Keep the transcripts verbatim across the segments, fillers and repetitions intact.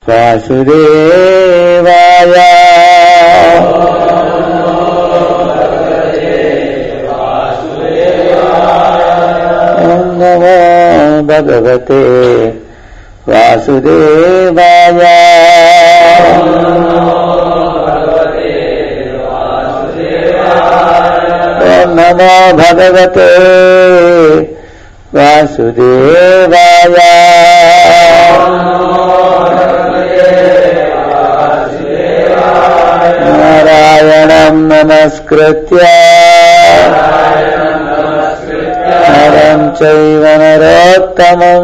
वासुदेवाय ओम नमो भगवते वासुदेवाय ओम नमो भगवते वासुदेवाय नारायणं नमस्कृत्य नरं चैव नरोत्तमं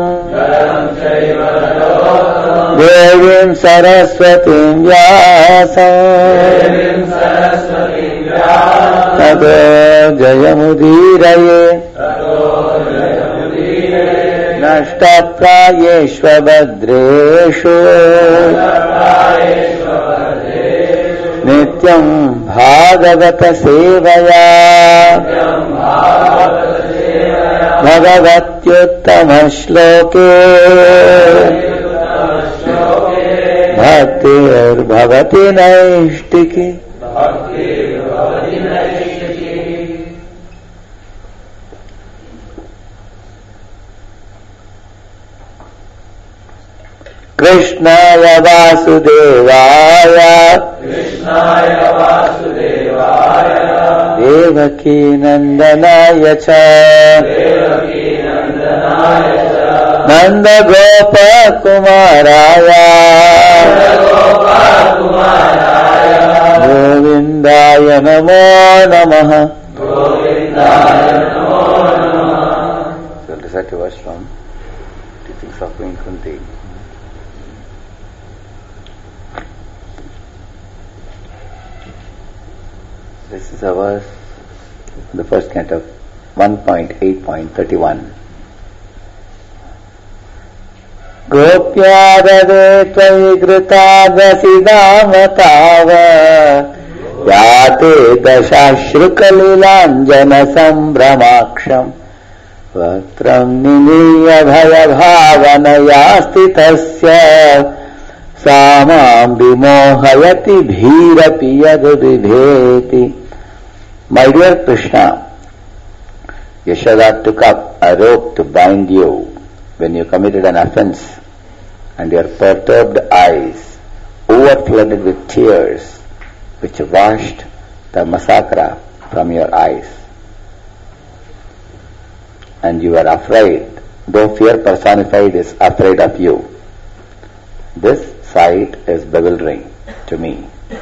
देवीं सरस्वतीं व्यासं ततो जयमुदीरये नष्टप्रायेष्वभद्रेषु नित्यं भागवत सेवया भगवत्युत्तम श्लोके भक्तिर्भवति नैष्टिकी। कृष्णाय वासुदेवाय कृष्णाय वासुदेवाय देवकी नंदनाय च देवकी नंदनाय च नंद गोप कुमाराय गोपकुमाराय गोविंदाय नमो नमः। गोविंदाय नमो नमः। So recite a verse from Teachings of Queen Kunti. This is a verse, the first canto, one point eight point thirty-one. गोप्यादवे त्वयि घृतादसिदाम ताव याते दशाश्रुकलिलाञ्जनसम्भ्रमाक्षम् वक्त्रम् निमीय भयभावनया स्थितस्य सा मां विमोहयति भीरपि यद्विभेति. My dear Krishna, Yashoda took up a rope to bind you when you committed an offense, and your perturbed eyes overflooded with tears, which washed the massacre from your eyes. And you are afraid, though fear personified is afraid of you. This sight is bewildering to me.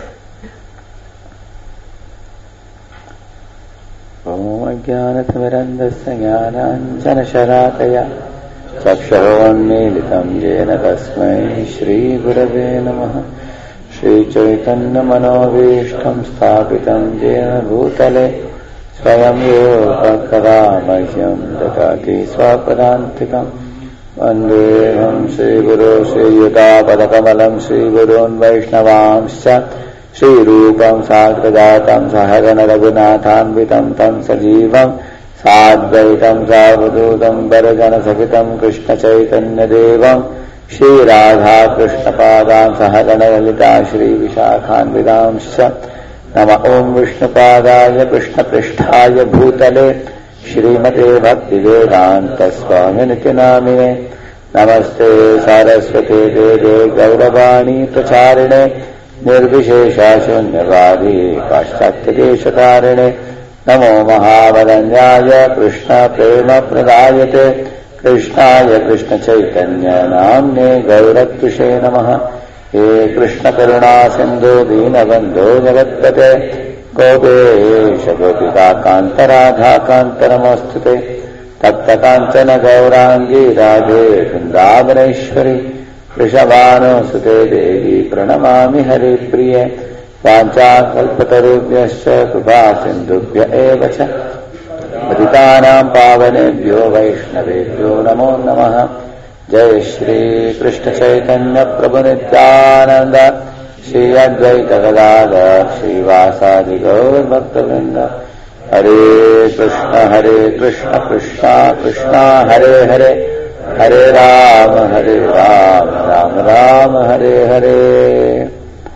Om Ajnanathmirandasya Jnananjanasharakaya Chakshurunmilitam Yena Tasmai Shri Gurave Namaha. Shri Chaitanya Manovishtam Sthapitam Yena Bhutale Swayam Yoga Kadamahyam Dakati Swapadantikam Vandeham Shri Guru Shri Yuta Padakamalam Shri Gurun Vaishnavamscha Shri Rupam Sagradatam Sahagana Raghunathanvitam Tam Sajivam Sadvaitam Savadutam Varajana Sakitam Krishna Chaitanya Devam Shri Radha Krishna Padam Sahagana Lalita Shri Vishakhanvidamscha Nama Om Vishnu Padaya Krishna Pristhaya Bhutale Shrimate Bhakti Vedanta Swaminiti Namine Namaste Saraswate Deve Gauravani Pracharine Nirvishesha Shunyavadi Paschatya Namo Mahavadanyaya Krishna Prema Pradayate Krishnaya Krishna Chaitanya Namne Gauratushe Namaha. He Krishna Karuna Sindhu Dinabandho Jagatpate Gopesha Gopika Kanta Radha Kanta Namostute Tapta Kanchana Gaurangi Radhe Vrindavaneshwari Vrishabhanu Sute Devi Pranamami Hari Priye Vancha Kalpatarubhyascha Kripa Sindhubhya eva cha Patitanam Pavanebhyo Vaishnavebhyo Namo Namaha. Jai Shri Krishna Chaitanya Prabhu Nityananda Shri Advaita Gadadhar Shri Vasadi Gaur Bhakta-vrinda. Hare Krishna Hare Krishna Krishna Krishna Hare Hare Hare Rama, Hare Rama, Rama Rama, Hare Hare.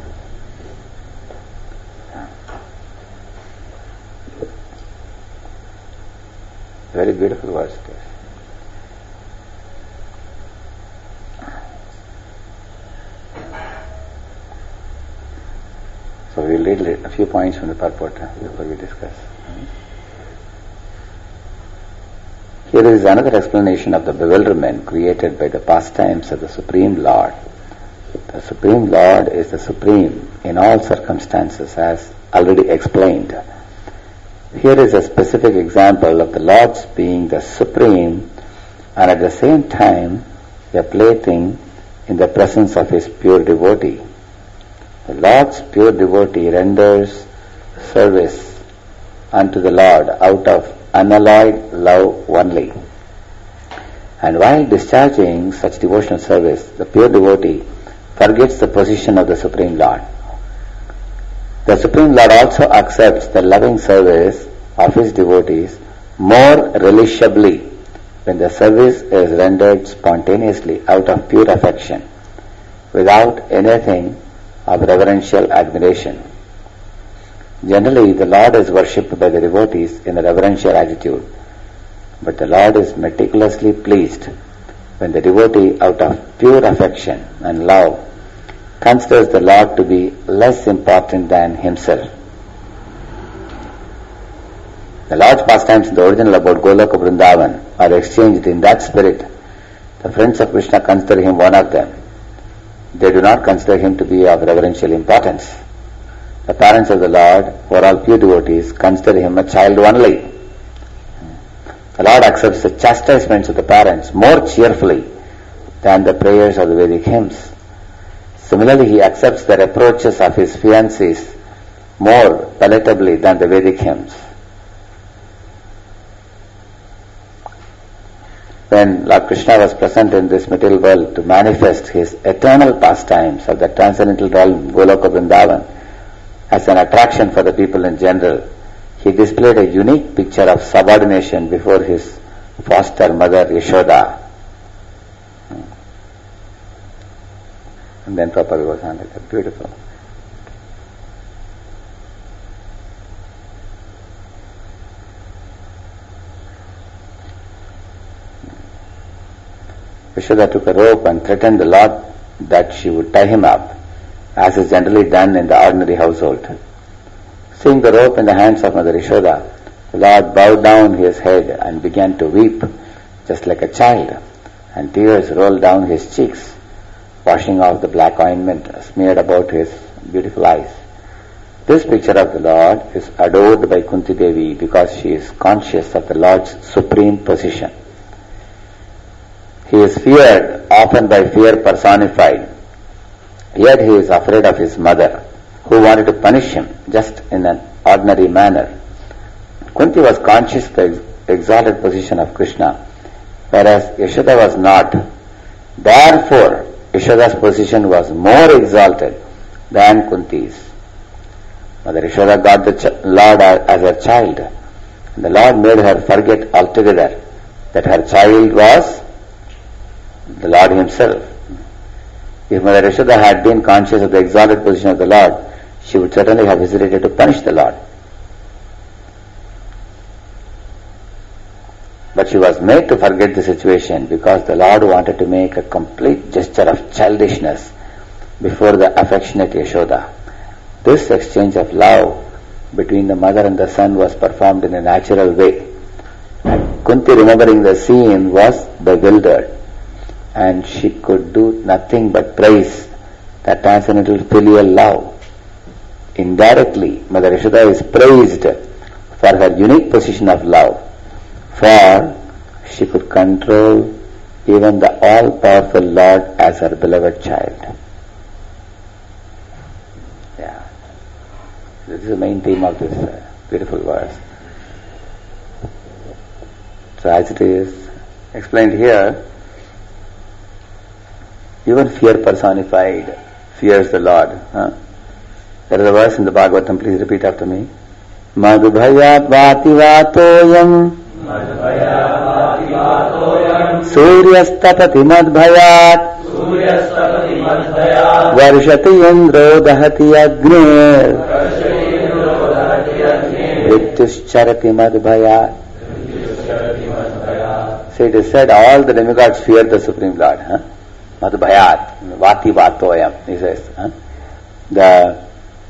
Very beautiful verse. So we will read a few points from the purport before we discuss. Here is another explanation of the bewilderment created by the pastimes of the Supreme Lord. The Supreme Lord is the Supreme in all circumstances, as already explained. Here is a specific example of the Lord's being the Supreme and at the same time a plaything in the presence of his pure devotee. The Lord's pure devotee renders service unto the Lord out of unalloyed love only. And while discharging such devotional service, the pure devotee forgets the position of the Supreme Lord. The Supreme Lord also accepts the loving service of his devotees more relishably when the service is rendered spontaneously out of pure affection, without anything of reverential admiration. Generally, the Lord is worshipped by the devotees in a reverential attitude, but the Lord is meticulously pleased when the devotee, out of pure affection and love, considers the Lord to be less important than himself. The Lord's pastimes in the original about Goloka Vrindavan are exchanged in that spirit. The friends of Krishna consider him one of them. They do not consider him to be of reverential importance. The parents of the Lord, who are all pure devotees, consider him a child only. The Lord accepts the chastisements of the parents more cheerfully than the prayers of the Vedic hymns. Similarly, he accepts the reproaches of his fiancés more palatably than the Vedic hymns. When Lord Krishna was present in this material world to manifest his eternal pastimes of the transcendental realm Goloka Vrindavan as an attraction for the people in general, he displayed a unique picture of subordination before his foster mother Yashoda. And then Prabhupada goes on like that. Beautiful. Yashoda took a rope and threatened the Lord that she would tie him up, as is generally done in the ordinary household. Seeing the rope in the hands of Mother Yashoda, the Lord bowed down his head and began to weep, just like a child, and tears rolled down his cheeks, washing off the black ointment smeared about his beautiful eyes. This picture of the Lord is adored by Kunti Devi because she is conscious of the Lord's supreme position. He is feared often by fear personified, yet he is afraid of his mother, who wanted to punish him just in an ordinary manner. Kunti was conscious of the exalted position of Krishna, whereas Yashoda was not. Therefore, Yashoda's position was more exalted than Kunti's. Mother Yashoda got the ch- Lord as her child, and the Lord made her forget altogether that her child was the Lord himself. If Mother Yashoda had been conscious of the exalted position of the Lord, she would certainly have hesitated to punish the Lord. But she was made to forget the situation because the Lord wanted to make a complete gesture of childishness before the affectionate Yashoda. This exchange of love between the mother and the son was performed in a natural way. And Kunti, remembering the scene, was bewildered, and she could do nothing but praise the transcendental filial love. Indirectly, Mother Yashoda is praised for her unique position of love, for she could control even the all-powerful Lord as her beloved child. Yeah, this is the main theme of this uh, beautiful verse. So as it is explained here, even fear personified fears the Lord. Huh? There is a verse in the Bhagavatam, please repeat after me. Madhubhayat vati vatoyam Madhubhayat vati vatoyam Suryastapati madbhayat Suryastapati madhaya Varshati indro dahati agni Varshati indro dahati agni Mrityuscharati madbhayat. Mrityuscharati madhaya. So it is said all the demigods fear the Supreme Lord. Huh? Madhbhayat, vati vatoyam, he says. Huh? The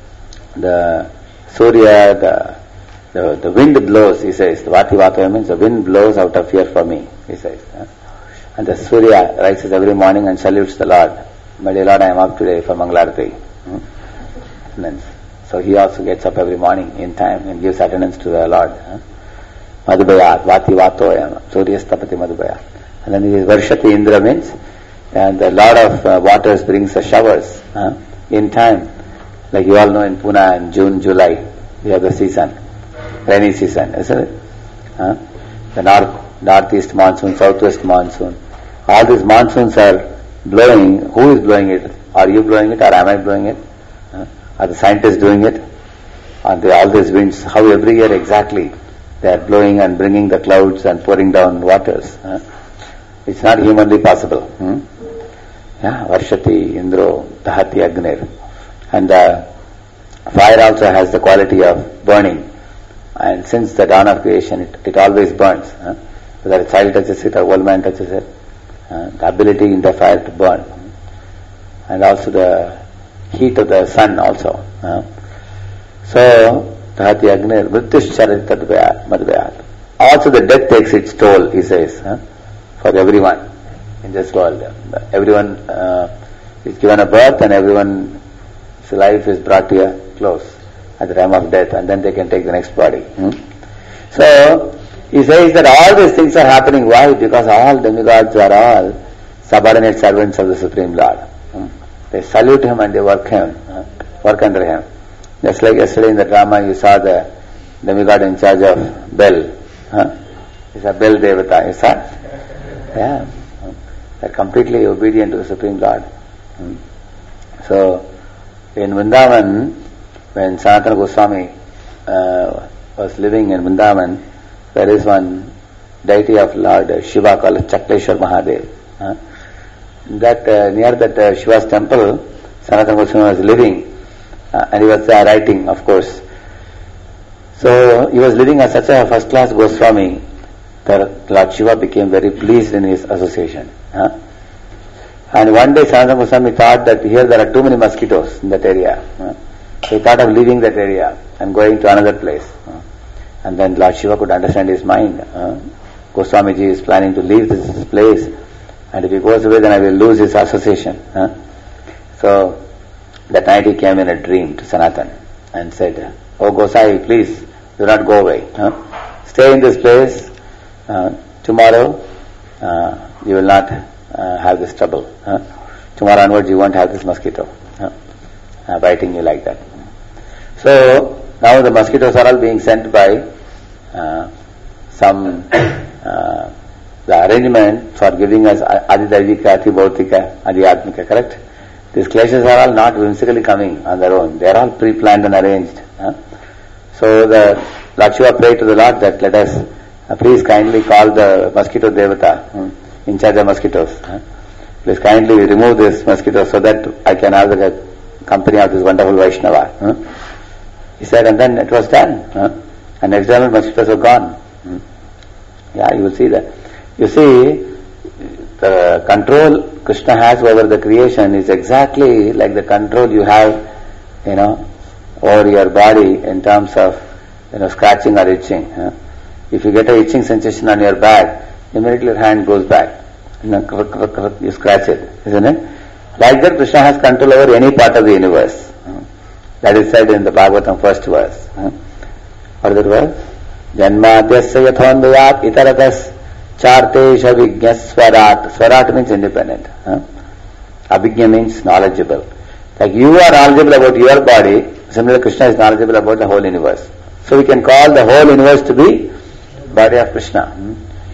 the Surya, the, the the wind blows, he says. The vati vatoyam means the wind blows out of fear for me, he says. Huh? And the Surya rises every morning and salutes the Lord. My dear Lord, I am up today for Mangalarati. Hmm? And then, so he also gets up every morning in time and gives attendance to the Lord. Huh? Madhubhayat, vati vatoyam, Suryastapati madhubhayat. And then he is Varshati Indra means, and the Lord of uh, waters brings the showers huh? in time. Like you all know in Pune in June, July, we have the season, rainy season, isn't it? Huh? The north, northeast monsoon, southwest monsoon. All these monsoons are blowing. Who is blowing it? Are you blowing it or am I blowing it? Huh? Are the scientists doing it? Are they, all these winds, how every year exactly they are blowing and bringing the clouds and pouring down waters. Huh? It's not humanly possible. Hmm? Yeah, Varshati, Indro, Dahati, Agnir. And uh, fire also has the quality of burning. And since the dawn of creation, it, it always burns. Huh? Whether a child touches it or old man touches it, uh, the ability in the fire to burn. And also the heat of the sun also. Uh. So, Dhati Agnir, Mrityuscharati madhvayat. Also the death takes its toll, he says, uh, for everyone in this world. Everyone uh, is given a birth and everyone's life is brought to a close at the time of death, and then they can take the next body. Hmm? So, he says that all these things are happening. Why? Because all demigods are all subordinate servants of the Supreme Lord. Hmm? They salute him and they work him, uh, work under him. Just like yesterday in the drama you saw the demigod in charge of Bel. Huh? It's a Bel Devata, you saw? Yeah. They're completely obedient to the Supreme Lord. Hmm? So, in Vrindavan, when Sanatana Goswami uh, was living in Vrindavan, there is one deity of Lord Shiva called Chakleshwar Mahadev. Huh? That uh, near that uh, Shiva's temple, Sanatana Goswami was living, uh, and he was uh, writing, of course. So he was living as such a first-class Goswami that Lord Shiva became very pleased in his association. Huh? And one day Sanatana Goswami thought that here there are too many mosquitoes in that area. Huh? So he thought of leaving that area and going to another place. Huh? And then Lord Shiva could understand his mind. Huh? Goswamiji is planning to leave this place, and if he goes away then I will lose his association. Huh? So that night he came in a dream to Sanatan and said, "Oh Gosai, please do not go away. Huh? Stay in this place. Uh, tomorrow uh, you will not uh, have this trouble. Huh? Tomorrow onwards you won't have this mosquito huh? uh, biting you like that." So now the mosquitoes are all being sent by uh, some uh, the arrangement for giving us Adidavika, Adibhautika, Adhyatmika, correct? These clashes are all not whimsically coming on their own. They are all pre-planned and arranged. Huh? So the Lord Shiva prayed to the Lord that let us uh, please kindly call the mosquito devata hmm, in charge of mosquitoes. Huh? Please kindly remove this mosquito so that I can have the company of this wonderful Vaishnava. Huh? He said, and then it was done. Huh? And next time the mosquitoes were gone. Hmm? Yeah, you will see that. You see, the control Krishna has over the creation is exactly like the control you have, you know, over your body in terms of, you know, scratching or itching. Huh? If you get a itching sensation on your back, immediately your hand goes back. You know, you scratch it, isn't it? Like that, Krishna has control over any part of the universe. Huh? That is said in the Bhagavatam first verse. Huh? What is that verse? Janmadyasya yathondayat itaratas chartesha vignya swarat. Swarat means independent. Huh? Abhignya means knowledgeable. Like you are knowledgeable about your body, similarly Krishna is knowledgeable about the whole universe. So we can call the whole universe to be body of Krishna. Hmm?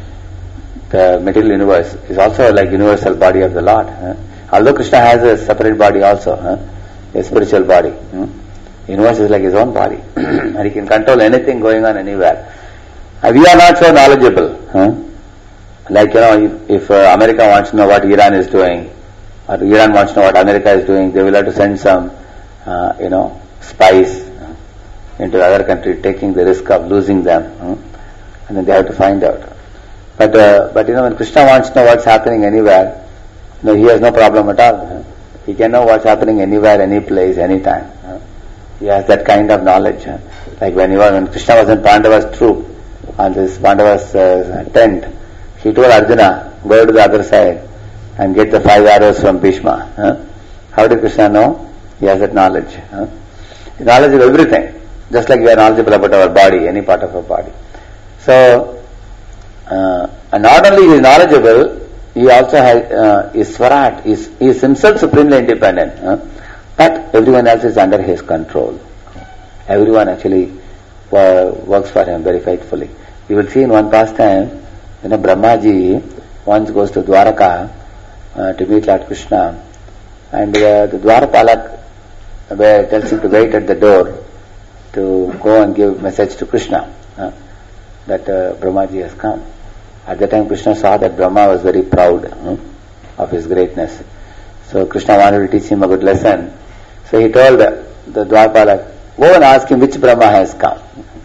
The material universe is also like universal body of the Lord. Huh? Although Krishna has a separate body also, huh? A spiritual body. Hmm? Universe is like his own body. And he can control anything going on anywhere. And we are not so knowledgeable. Huh? Like, you know, if, if uh, America wants to know what Iran is doing, or Iran wants to know what America is doing, they will have to send some, uh, you know, spies uh, into the other country, taking the risk of losing them, uh, and then they have to find out. But, uh, but you know, when Krishna wants to know what's happening anywhere, you know, he has no problem at all. Uh, he can know what's happening anywhere, any place, any time. Uh, he has that kind of knowledge. Uh, like when, he was, when Krishna was in Pandava's troop, on this Pandava's uh, tent, he told Arjuna, go to the other side and get the five arrows from Bhishma. Huh? How did Krishna know? He has that knowledge. Huh? Knowledge of everything. Just like we are knowledgeable about our body, any part of our body. So, uh, and not only he is knowledgeable, he also has, uh, is Swarat, is, is himself supremely independent. Huh? But everyone else is under his control. Everyone actually uh, works for him very faithfully. You will see in one pastime, you know, Brahmaji once goes to Dwaraka uh, to meet Lord Krishna, and uh, the Dwarapalak uh, tells him to wait at the door to go and give message to Krishna uh, that uh, Brahmaji has come. At that time Krishna saw that Brahma was very proud uh, of his greatness. So Krishna wanted to teach him a good lesson. So he told the, the Dwarapalak, go and ask him which Brahma has come.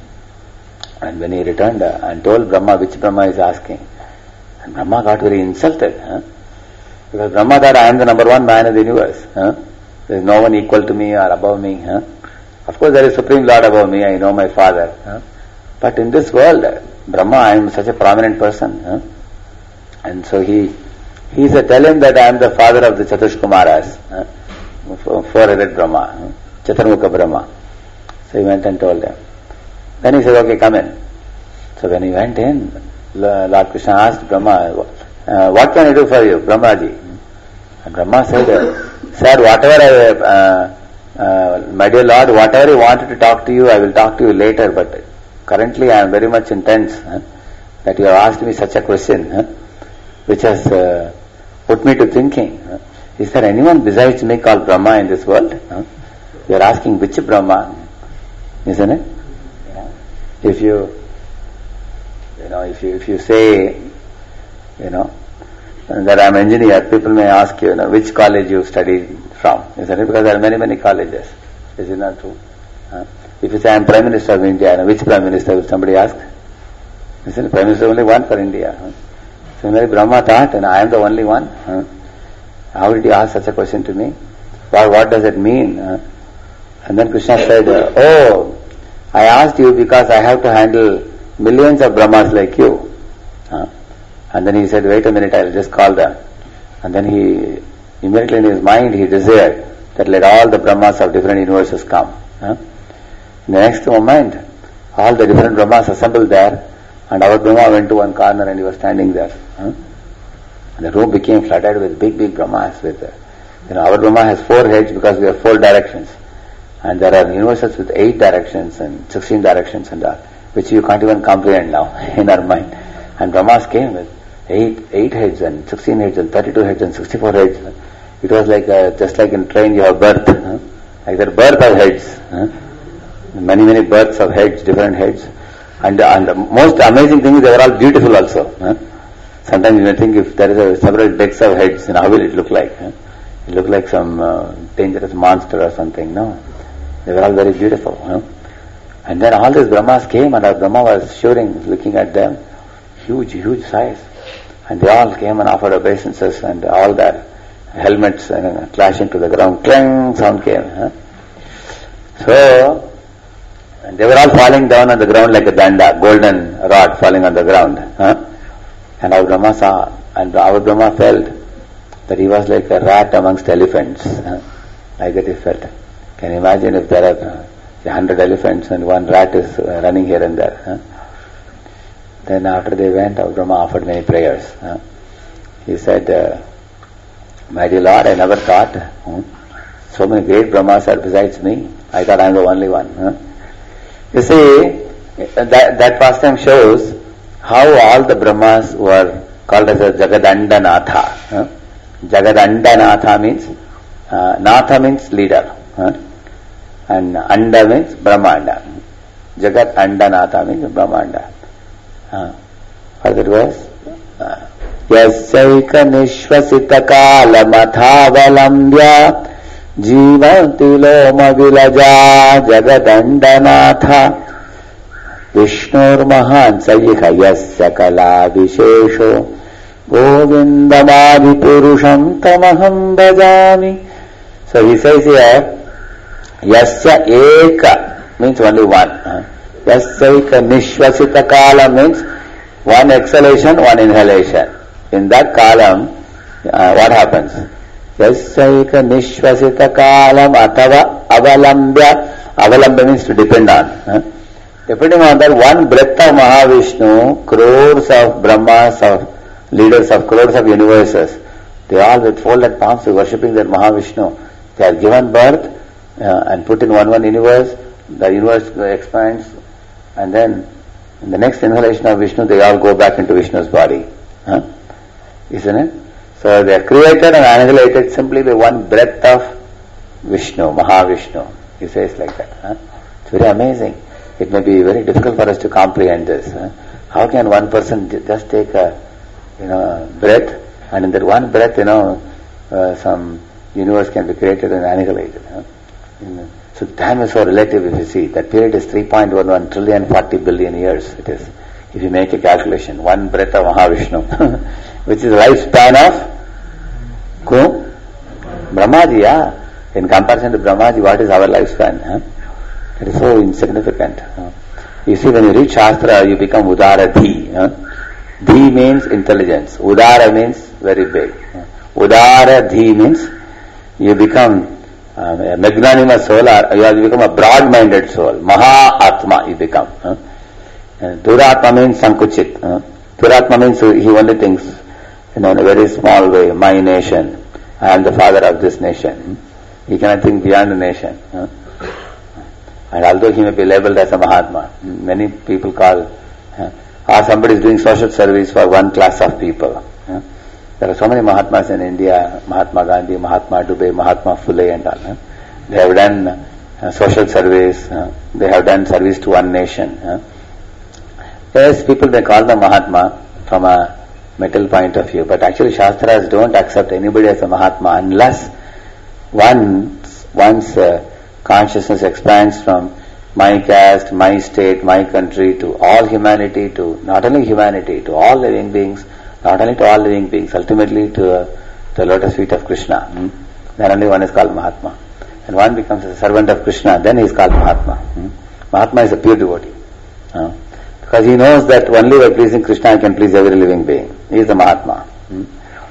And when he returned uh, and told Brahma which Brahma is asking, and Brahma got very insulted. Huh? Because Brahma thought, I am the number one man in the universe. Huh? There is no one equal to me or above me. Huh? Of course there is Supreme Lord above me, I know my father. Huh? But in this world, Brahma, I am such a prominent person. Huh? And so he he said, tell him that I am the father of the Chatush Kumaras, huh? four-headed Brahma, huh? Chaturmukha Brahma. So he went and told them. Then he said, okay, come in. So when he went in, Lord Krishna asked Brahma, uh, what can I do for you, Brahmaji? And Brahma said, uh, sir, whatever I, uh, uh, my dear Lord, whatever I wanted to talk to you, I will talk to you later, but currently I am very much intense huh, that you have asked me such a question, huh, which has uh, put me to thinking. Huh? Is there anyone besides me called Brahma in this world? Huh? You are asking which Brahma, isn't it? If you, you know, if you if you say, you know, that I am an engineer, people may ask you, you know, which college you studied from, isn't it? Because there are many many colleges. Is it not true? Huh? If you say I am Prime Minister of India, you know, which Prime Minister will somebody ask? Isn't it? Prime Minister only one for India. Huh? Similarly, Brahma thought, and I am the only one. Huh? How did you ask such a question to me? Well, what does it mean? Huh? And then Krishna said, uh, oh, I asked you because I have to handle millions of Brahmas like you. Uh, and then he said, wait a minute, I will just call them. And then he, immediately in his mind, he desired that let all the Brahmas of different universes come. Uh. In the next moment, all the different Brahmas assembled there, and our Brahma went to one corner and he was standing there. Uh. And the room became flooded with big, big Brahmas. With, uh, you know, our Brahma has four heads because we have four directions. And there are universes with eight directions and sixteen directions and all, which you can't even comprehend now in our mind. And Brahmas came with eight eight heads and sixteen heads and thirty-two heads and sixty-four heads. It was like a, just like in train you have birth, huh? Like that birth of heads, huh? Many many births of heads, different heads. And, and the most amazing thing is they were all beautiful also. Huh? Sometimes you may think if there is a, several decks of heads, you know, how will it look like? Huh? It look like some uh, dangerous monster or something. No. They were all very beautiful. Huh? And then all these Brahmas came and our Brahma was shivering, looking at them. Huge, huge size. And they all came and offered obeisances and all their helmets uh, clashing to the ground. Clang sound came. Huh? So, and they were all falling down on the ground like a danda, golden rod falling on the ground. Huh? And our Brahma saw, and our Brahma felt that he was like a rat amongst elephants. Huh? Like that he felt. Can you imagine if there are uh, a hundred elephants and one rat is uh, running here and there? Huh? Then after they went, our Brahma offered many prayers. Huh? He said, uh, my dear Lord, I never thought huh? so many great Brahmas are besides me. I thought I am the only one. Huh? You see, that, that pastime shows how all the Brahmas were called as a Jagadandanatha. Huh? Jagadandanatha means, uh, Natha means leader. Huh? And Anda means Brahmanda. Jagat Andanatha means Brahmanda. Uh, further verse. Uh, Yasyaika nishvasita kalamathavalambya Jivanti loma vilaja jagadandanatha Vishnur mahan sayika yasya kala vishesho Govindamadi purusham tamaham bhajami. So he says here, Yasya eka means only one. Yasya eka nishvasita kala means one exhalation, one inhalation. In that column, uh, what happens? Yasya eka nishvasita kalam atava avalambya. Avalambya means to depend on. Huh? Depending on that one breath of Mahavishnu, crores of Brahmas, of leaders of crores of universes, they all with folded palms are worshipping that Mahavishnu. They are given birth uh, and put in one one universe, the universe expands, and then in the next inhalation of Vishnu, they all go back into Vishnu's body. Huh? Isn't it? So they are created and annihilated simply by one breath of Vishnu, Mahavishnu. He says like that. Huh? It's very amazing. It may be very difficult for us to comprehend this. Huh? How can one person just take a you know, breath, and in that one breath, you know, uh, some universe can be created and annihilated. Huh? You know, so time is so relative if you see. That period is three point one one trillion forty billion years it is. If you make a calculation, one breath of Mahavishnu, which is the lifespan of who? Brahmaji, yeah. In comparison to Brahmaji, what is our lifespan? Huh? It is so insignificant. Huh? You see, when you read Shastra, you become Udaradhi. Huh? Dhi means intelligence. Udara means very big. Udara Dhi means you become um, a magnanimous soul, or you have become a broad-minded soul. Maha Atma you become. Huh? Duratma means Sankuchit. Huh? Duratma means he only thinks you know, in a very small way, my nation. I am the father of this nation. He cannot think beyond the nation. Huh? And although he may be labeled as a Mahatma, many people call huh? or somebody is doing social service for one class of people. Huh? There are so many Mahatmas in India, Mahatma Gandhi, Mahatma Dubey, Mahatma Phule and all. Huh? They have done uh, social service, uh, they have done service to one nation. Huh? Yes, people may call them Mahatma from a mental point of view, but actually Shastras don't accept anybody as a Mahatma unless once, once uh, consciousness expands from my caste, my state, my country, to all humanity, to not only humanity, to all living beings, not only to all living beings, ultimately to uh, the lotus feet of Krishna. Hmm? Then only one is called Mahatma. And one becomes a servant of Krishna, then he is called Mahatma. Hmm? Mahatma is a pure devotee. Uh, because he knows that only by pleasing Krishna he can please every living being. He is the Mahatma. Hmm?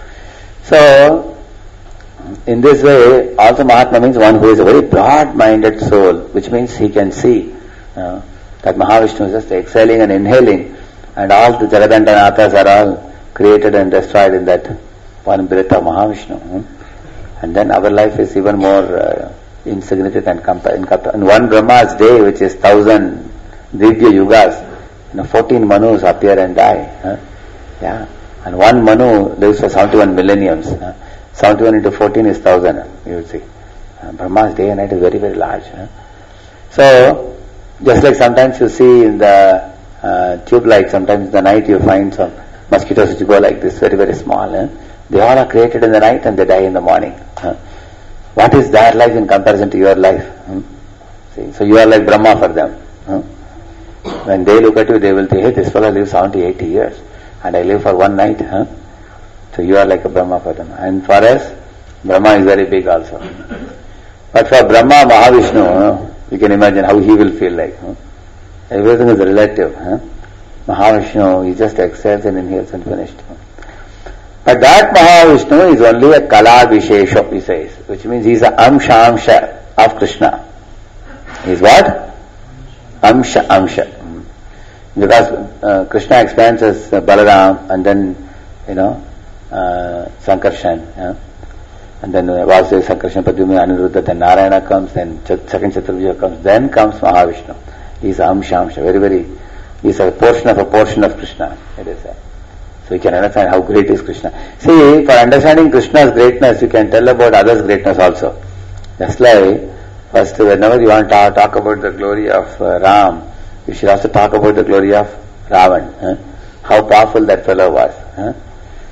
So, in this way, also Mahatma means one who is a very broad-minded soul, which means he can see uh, that Mahavishnu is just exhaling and inhaling, and all the Jagadandanathas are all created and destroyed in that one breath of Mahavishnu. Hmm? And then our life is even more uh, insignificant. Compa- in, compa- in one Brahma's day, which is thousand Divya Yugas, you know, fourteen Manus appear and die. Huh? Yeah. And one Manu lives for seventy-one millenniums. Huh? seventy-one into fourteen is thousand, you will see. Uh, Brahma's day and night is very, very large. Huh? So, just like sometimes you see in the uh, tube light, sometimes in the night you find some mosquitoes which go like this, very, very small. Huh? They all are created in the night and they die in the morning. Huh? What is their life in comparison to your life? Hmm? See, so you are like Brahma for them. Huh? When they look at you, they will think, hey, this fellow lives seventy, eighty years and I live for one night. Huh? So you are like a Brahma for them. And for us, Brahma is very big also. But for Brahma, Mahavishnu, huh, you can imagine how he will feel like. Huh? Everything is relative. Huh? Mahavishnu, he just exhales and inhales and finished. Huh? But that Mahavishnu is only a Kala Vishesha, he says, which means he is a Amsha Amsha of Krishna. He is what? Amsha Amsha. Because uh, Krishna expands as uh, Balaram and then, you know, Uh, Sankarshan, yeah? and then uh, Vasudeva, Sankarshan, Pradyumna, Aniruddha, then Narayana comes, then Ch- second Chaturvya comes, then comes Mahavishnu. He is Amsha Amsha, very, very, he is a portion of a portion of Krishna, it is. Uh, so you can understand how great is Krishna. See, for understanding Krishna's greatness, you can tell about others' greatness also. Just like, first, whenever you want to talk, talk about the glory of uh, Ram, you should also talk about the glory of Ravan. Huh? How powerful that fellow was. Huh?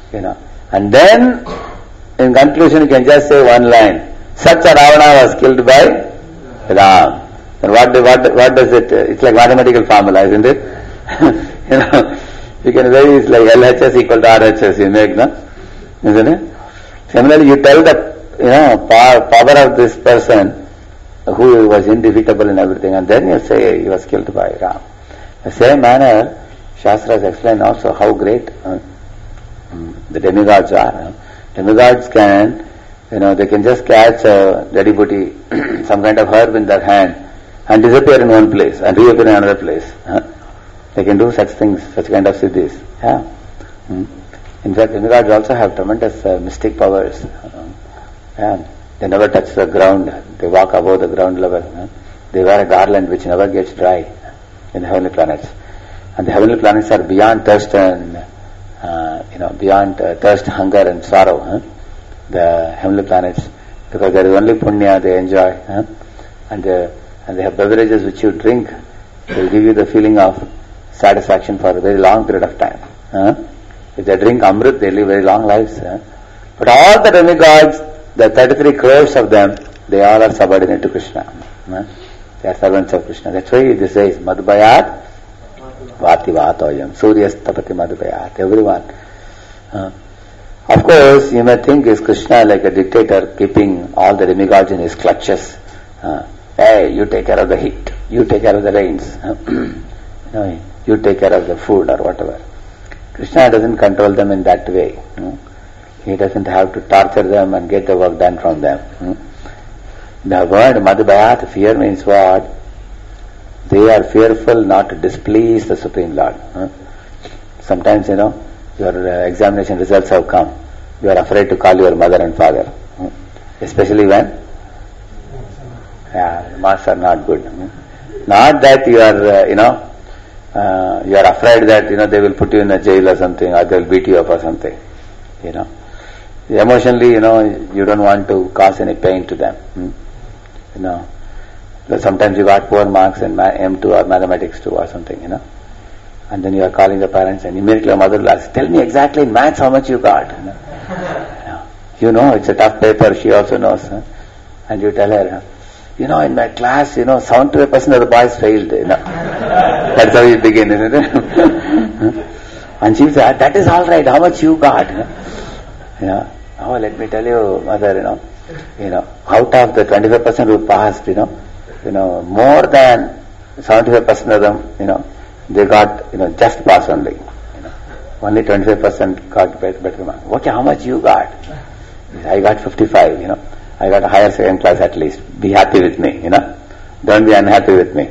You know. And then, in conclusion, you can just say one line. Such a Ravana was killed by Ram. And what, what, what does it, it's like mathematical formula, isn't it? You know, you can very, it's like L H S equal to R H S, you make, no? Isn't it? Similarly, you tell the, you know, power, power of this person who was indefeatable in everything, and then you say he was killed by Ram. The same manner, Shastras explain also how great uh, the demigods are. Uh, demigods can, you know, they can just catch a dead booty, some kind of herb in their hand, and disappear in one place and reappear in another place. Uh, they can do such things, such kind of siddhis. Yeah. Mm. In fact, demigods also have tremendous uh, mystic powers. Uh, yeah. They never touch the ground. They walk above the ground level. Uh, they wear a garland which never gets dry in the heavenly planets. And the heavenly planets are beyond thirst and, uh, you know, beyond uh, thirst, hunger and sorrow. Huh? The heavenly planets, because there is only punya they enjoy. Huh? And, uh, and they have beverages which you drink. They will give you the feeling of satisfaction for a very long period of time. Huh? If they drink amrit, they live very long lives. Huh? But all the demigods, the thirty-three crores of them, they all are subordinate to Krishna. Huh? They are servants of Krishna. That's why this says, Madhbayat Vati Vatoyam, Suryas Tapati Madhbayat, everyone. Uh, of course, you may think is Krishna like a dictator keeping all the demigods in his clutches. Uh, hey, you take care of the heat, you take care of the rains, uh, you know, you take care of the food or whatever. Krishna doesn't control them in that way. You know? He doesn't have to torture them and get the work done from them. You know? The word Madhbayat, fear means what? They are fearful not to displease the Supreme Lord. Huh? Sometimes, you know, your uh, examination results have come. You are afraid to call your mother and father. Huh? Especially when? Yeah, the marks are not good. Huh? Not that you are, uh, you know, uh, you are afraid that, you know, they will put you in a jail or something, or they will beat you up or something. You know. Emotionally, you know, you don't want to cause any pain to them. Hmm? You know. But sometimes you got poor marks in M two or mathematics two or something, you know. And then you are calling the parents and immediately your mother will ask, tell me exactly in maths how much you got. You know, you know, you know it's a tough paper, she also knows. Huh? And you tell her, you know, in my class, you know, seventy-five percent of the boys failed, you know. That's how you begin, isn't it? And she will say, that is all right, how much you got? You know, you know, oh, let me tell you, mother, you know, you know, out of the twenty-five percent who passed, you know, you know, more than seventy-five percent of them, you know, they got, you know, just pass only. You know. Only twenty-five percent got better, better mark. Okay, how much you got? I got fifty-five, you know. I got a higher second class at least. Be happy with me, you know. Don't be unhappy with me.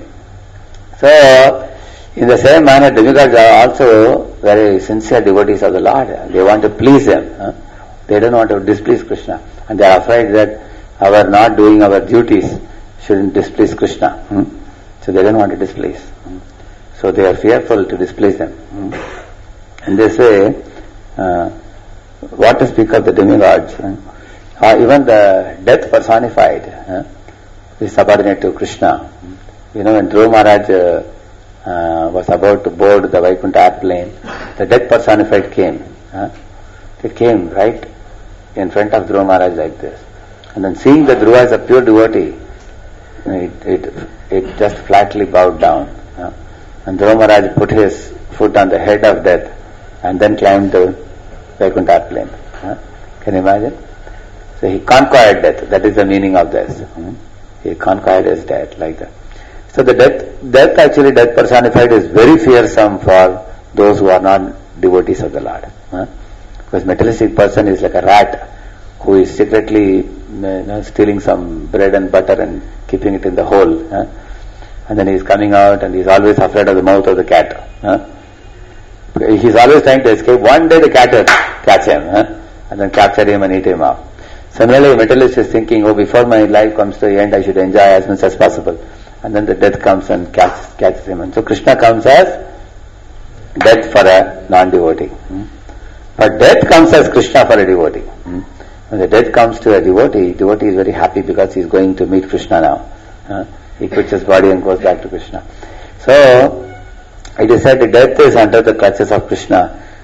So, in the same manner, demigods are also very sincere devotees of the Lord. They want to please Him. Huh? They don't want to displease Krishna. And they are afraid that our not doing our duties shouldn't displease Krishna. Hmm? So they don't want to displease. Hmm? So they are fearful to displease them. Hmm? In this way, uh, what to speak of the demigods? Hmm? Uh, even the death personified uh, is subordinate to Krishna. Hmm? You know, when Dhruva Maharaj uh, uh, was about to board the Vaikuntha airplane, the death personified came. Huh? It came right in front of Dhruva Maharaj like this. And then seeing that Dhruva is a pure devotee, it, it, it just flatly bowed down. Uh, and Dhruva Maharaj put his foot on the head of death and then climbed the Vaikuntha airplane. Uh, can you imagine? So he conquered death. That is the meaning of this. Uh, he conquered his death like that. So the death, death actually, death personified is very fearsome for those who are not devotees of the Lord. Uh, because materialistic person is like a rat who is secretly, you know, stealing some bread and butter and keeping it in the hole. Huh? And then he is coming out and he is always afraid of the mouth of the cat. Huh? He is always trying to escape. One day the cat will catch him, huh? And then capture him and eat him up. Similarly, a materialist is thinking, oh, before my life comes to the end, I should enjoy as much as possible. And then the death comes and catch, catches him. And so Krishna comes as death for a non-devotee. Hmm? But death comes as Krishna for a devotee. Hmm? When the death comes to a devotee, devotee is very happy because he is going to meet Krishna now. Uh, he quits his body and goes back to Krishna. So, it is said that death is under the clutches of Krishna.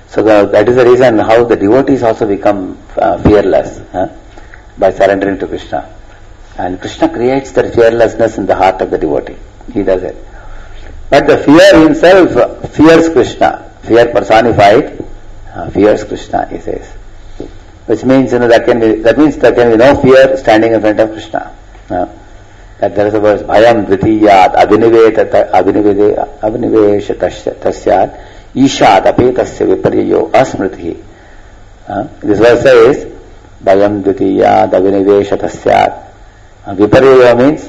So the, that is the reason how the devotees also become uh, fearless huh? by surrendering to Krishna. And Krishna creates that fearlessness in the heart of the devotee. He does it. But the fear himself fears Krishna. Fear personified uh, fears Krishna, he says. Which means, you know, that can be, that means there can be no fear standing in front of Krishna. Uh, that there is a verse, Bhayam Dvitiyat Abhiniveta Abhinivesha Tasyat Ishat Apetasya Viparyayo Asmriti. Uh, this verse says, Bhayam Dvitiyat Abhinivesha Tasyat. Uh, Viparyayo means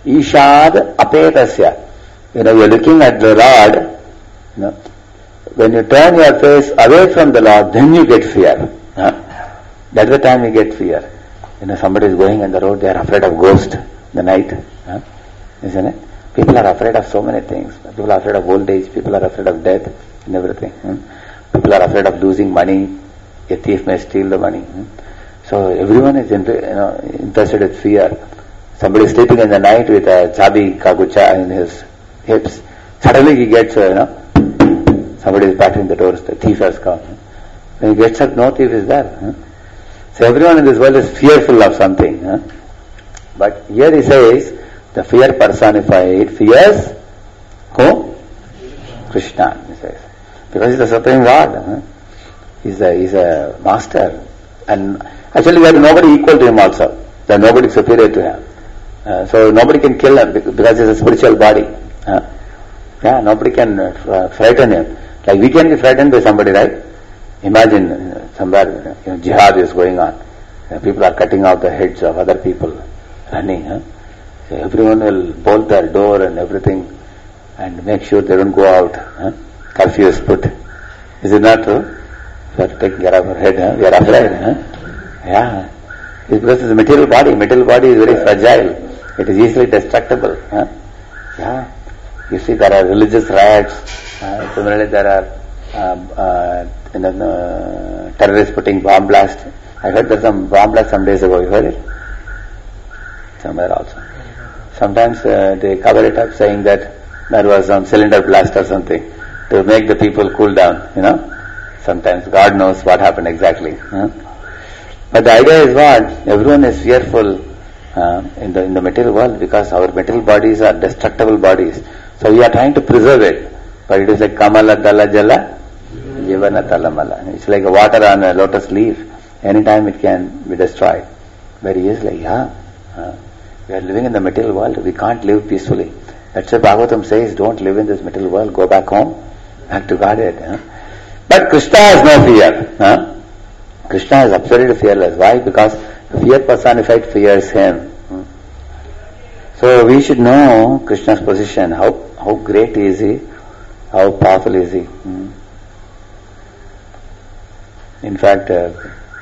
Ishad Apetasya. You know, you are looking at the Lord, you know, when you turn your face away from the Lord, then you get fear. Huh? That's the time you get fear. You know, somebody is going on the road, they are afraid of ghost in the night. Huh? Isn't it? People are afraid of so many things. People are afraid of old age, people are afraid of death and everything. Hmm? People are afraid of losing money. A thief may steal the money. Hmm? So everyone is in, you know, interested in fear. Somebody is sleeping in the night with a chabi kagucha in his hips. Suddenly he gets, uh, you know, somebody is battering the doors, the thief has come. When he gets up, no thief is there. Huh? So everyone in this world is fearful of something. Huh? But here he says, the fear personified fears who? Krishna, he says. Because he's the Supreme Lord. Huh? He's, a, he's a master. And actually there is nobody equal to him also. There is nobody superior to him. Uh, so nobody can kill him because he's a spiritual body. Uh, yeah, nobody can uh, frighten him. Like we can be frightened by somebody, right? Imagine uh, somewhere you know, jihad is going on. Uh, people are cutting off the heads of other people, running. Huh? So everyone will bolt their door and everything and make sure they don't go out. Huh? Curfew is put. Is it not true? We are taking care of our head. Huh? We are afraid. Huh? Yeah. It's because it's a material body. Material body is very fragile. It is easily destructible. Huh? Yeah. You see, there are religious riots. Uh, similarly, there are um, uh, you know, uh, terrorists putting bomb blast. I heard there's some bomb blast some days ago. You heard it? Somewhere also. Sometimes uh, they cover it up saying that there was some cylinder blast or something to make the people cool down. You know. Sometimes God knows what happened exactly. Huh? But the idea is what? Everyone is fearful uh, in the in the material world because our material bodies are destructible bodies. So we are trying to preserve it. But it is like Kamala Dala Jala, Jivana Talamala. It's like a water on a lotus leaf. Anytime it can be destroyed. Very easily, yeah. Uh, we are living in the material world. We can't live peacefully. That's why Bhagavatam says, don't live in this material world. Go back home, back to Godhead. Huh? But Krishna has no fear. Huh? Krishna is absolutely fearless. Why? Because fear personified fears him. Hmm. So we should know Krishna's position. How how great is he? How powerful is he? Hmm. In fact, uh,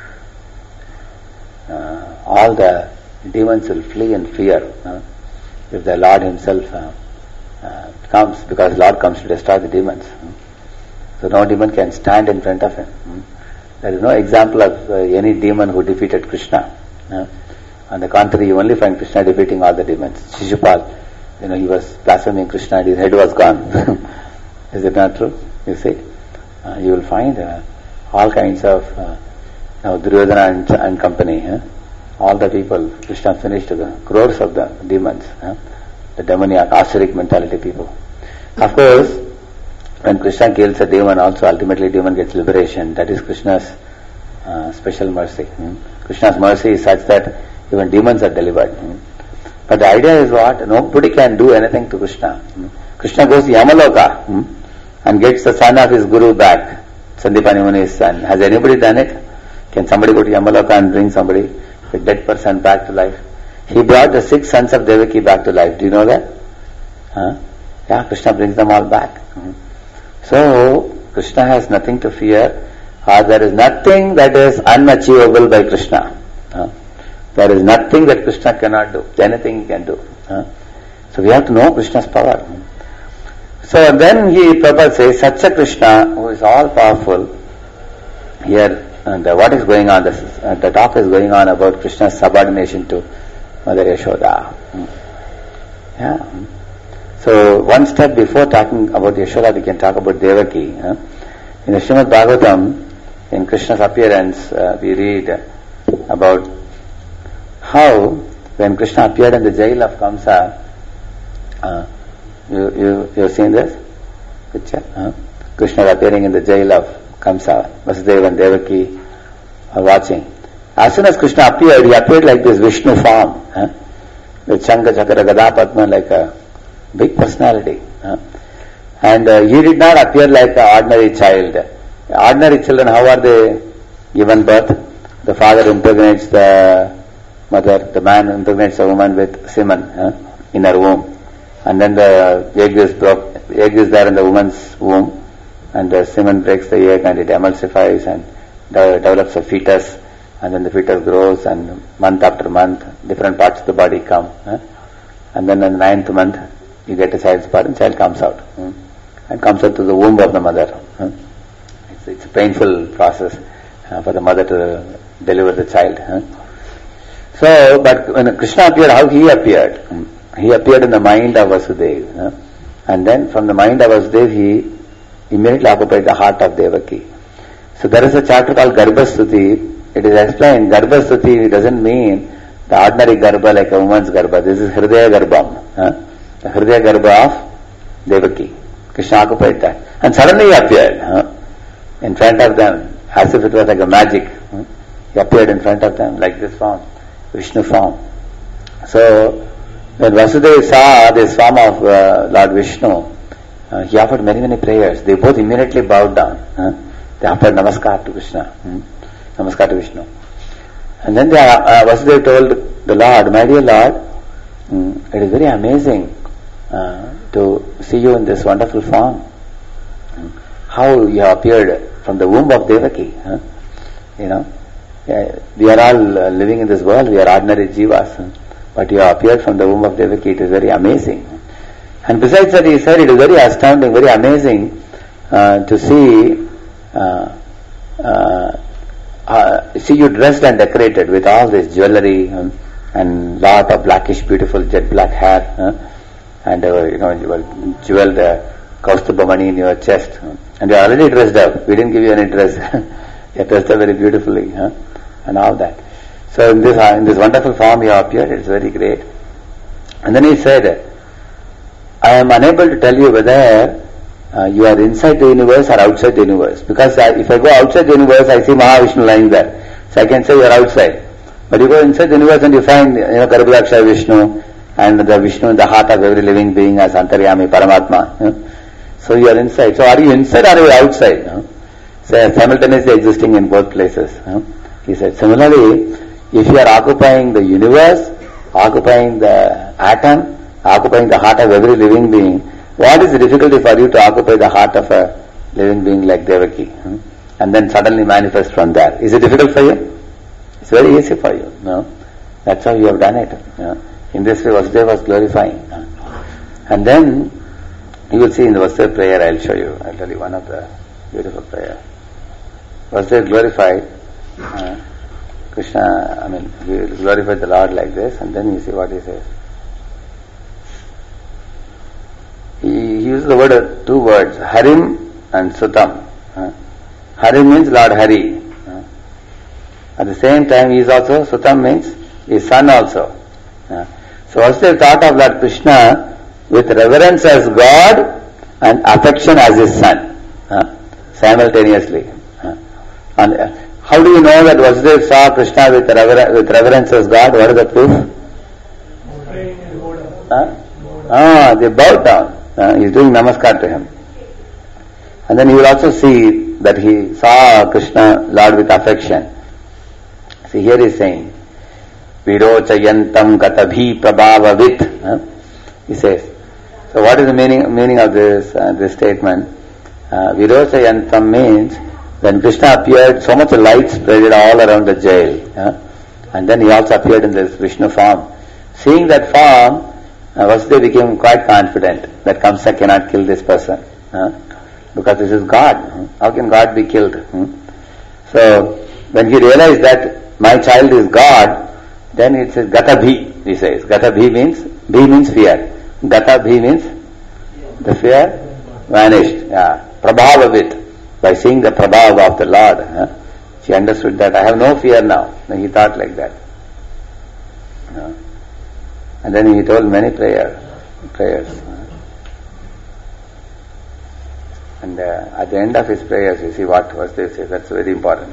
uh, all the demons will flee in fear uh, if the Lord himself uh, uh, comes, because Lord comes to destroy the demons. Hmm. So no demon can stand in front of him. Hmm. There is no example of uh, any demon who defeated Krishna. Uh, on the contrary, you only find Krishna defeating all the demons. Shishupal, you know, he was blaspheming Krishna and his head was gone. Is it not true? You see, uh, you will find uh, all kinds of uh, you know, Duryodhana and, and company. Huh? All the people, Krishna finished the crores of the demons, huh? The demoniac, asuric mentality people. Of course, when Krishna kills a demon, also ultimately demon gets liberation. That is Krishna's uh, special mercy. Hmm? Krishna's mercy is such that even demons are delivered. Hmm? But the idea is what? Nobody can do anything to Krishna. Hmm? Krishna goes to Yamaloka hmm? and gets the son of his guru back. Sandipani Muni's son. Has anybody done it? Can somebody go to Yamaloka and bring somebody, a dead person, back to life? He brought the six sons of Devaki back to life. Do you know that? Huh? Yeah, Krishna brings them all back. Hmm? So, Krishna has nothing to fear, or there is nothing that is unachievable by Krishna. Uh, there is nothing that Krishna cannot do. Anything he can do. Uh, so we have to know Krishna's power. So then he, Prabhupada says, such a Krishna who is all powerful, here, and uh, what is going on? This is, uh, the talk is going on about Krishna's subordination to Mother Yashoda. Mm. Yeah. So one step before talking about Yashoda, we can talk about Devaki. Huh? In the Srimad Bhagavatam, in Krishna's appearance, uh, we read about how when Krishna appeared in the jail of Kamsa, uh, you, you, you have seen this picture? Huh? Krishna appearing in the jail of Kamsa, Vasudeva and Devaki are watching. As soon as Krishna appeared, he appeared like this Vishnu form, huh? With Shankha, Chakra, Gada, Padma, like a big personality. Huh? And uh, he did not appear like an ordinary child. Ordinary children, how are they given birth? The father impregnates the mother, the man impregnates the woman with semen huh, in her womb. And then the egg is broke, the egg is there in the woman's womb, and the semen breaks the egg and it emulsifies and de- develops a fetus, and then the fetus grows, and month after month, different parts of the body come. Huh? And then in the ninth month, you get a child's birth, and child comes out. Hmm? And comes out to the womb of the mother. Huh? It's, it's a painful process uh, for the mother to deliver the child. Huh? So, but when Krishna appeared, how he appeared? Hmm? He appeared in the mind of Vasudeva. Huh? And then from the mind of Vasudeva, he immediately occupied the heart of Devaki. So there is a chapter called Garbhastuti. It is explained, Garbhastuti doesn't mean the ordinary Garbha like a woman's Garbha. This is Hridaya Garbham. Huh? The Hridaya Garbha of Devaki. Krishna occupied that. And suddenly he appeared huh, in front of them, as if it was like a magic. Huh? He appeared in front of them like this form, Vishnu form. So, when Vasudeva saw this form of uh, Lord Vishnu, uh, he offered many, many prayers. They both immediately bowed down. Huh? They offered Namaskar to Krishna. Hmm? Namaskar to Vishnu. And then the, uh, Vasudeva told the Lord, my dear Lord, um, it is very amazing uh, to see you in this wonderful form. Um, how you have appeared from the womb of Devaki. Huh? You know, uh, we are all uh, living in this world, we are ordinary jivas. Huh? But you have appeared from the womb of Devaki, it is very amazing. And besides that, he said, it is very astounding, very amazing uh, to see uh, uh, uh, see you dressed and decorated with all this jewelry um, and lot of blackish, beautiful jet black hair, uh, and uh, you know, you were jeweled uh, Kaustubha money in your chest, uh, and you are already dressed up. We didn't give you any dress. You are dressed up very beautifully, uh, and all that. So in this uh, in this wonderful form you appeared. It's very great. And then he said, I am unable to tell you whether uh, you are inside the universe or outside the universe. Because I, if I go outside the universe, I see Mahavishnu lying there. So I can say you are outside. But you go inside the universe and you find, you know, Garbhadaksha Vishnu and the Vishnu in the heart of every living being as Antaryami, Paramatma. You know? So you are inside. So are you inside or are you outside? You know? So simultaneously existing in both places. You know? He said, similarly, if you are occupying the universe, occupying the atom, occupying the heart of every living being, what is the difficulty for you to occupy the heart of a living being like Devaki? Hmm? And then suddenly manifest from there. Is it difficult for you? It's very easy for you. No? That's how you have done it. No? In this way, Vasudeva was glorifying. No? And then, you will see in the Vasudeva prayer, I'll show you. I'll tell you one of the beautiful prayer. Vasudeva glorified uh, Krishna, I mean, he glorified the Lord like this, and then you see what he says. He, he uses the word, uh, two words, Harim and Sutam. Uh, Harim means Lord Hari. Uh, at the same time, he is also, Sutam means his son also. Uh, so Vasudeva thought of Lord Krishna with reverence as God and affection as his son, uh, simultaneously. Uh, and, uh, how do you know that Vasudeva saw Krishna with, rever- with reverence as God? What is the proof? Huh? Ah, they bowed down. Uh, he is doing namaskar to him. And then you will also see that he saw Krishna, Lord, with affection. See, here he is saying, Virochayantam gatabhi prabhavavit. Uh, he says. So what is the meaning meaning of this uh, this statement? Uh, Virochayantam means when Krishna appeared, so much light spread all around the jail. Uh, and then he also appeared in this Vishnu form. Seeing that form, uh, Vasudeva became quite confident that Kamsa cannot kill this person. Uh, because this is God. How can God be killed? Hmm? So, when he realized that my child is God, then it says Gata Bhi, he says. Gata Bhi means, Bhi means fear. Gata Bhi means the fear vanished. Yeah. Prabhavavit. by seeing the prabhava of the Lord, huh? She understood that I have no fear now. And he thought like that. Huh? And then he told many prayer, prayers. Huh? And uh, at the end of his prayers, you see what was they say. That's very important.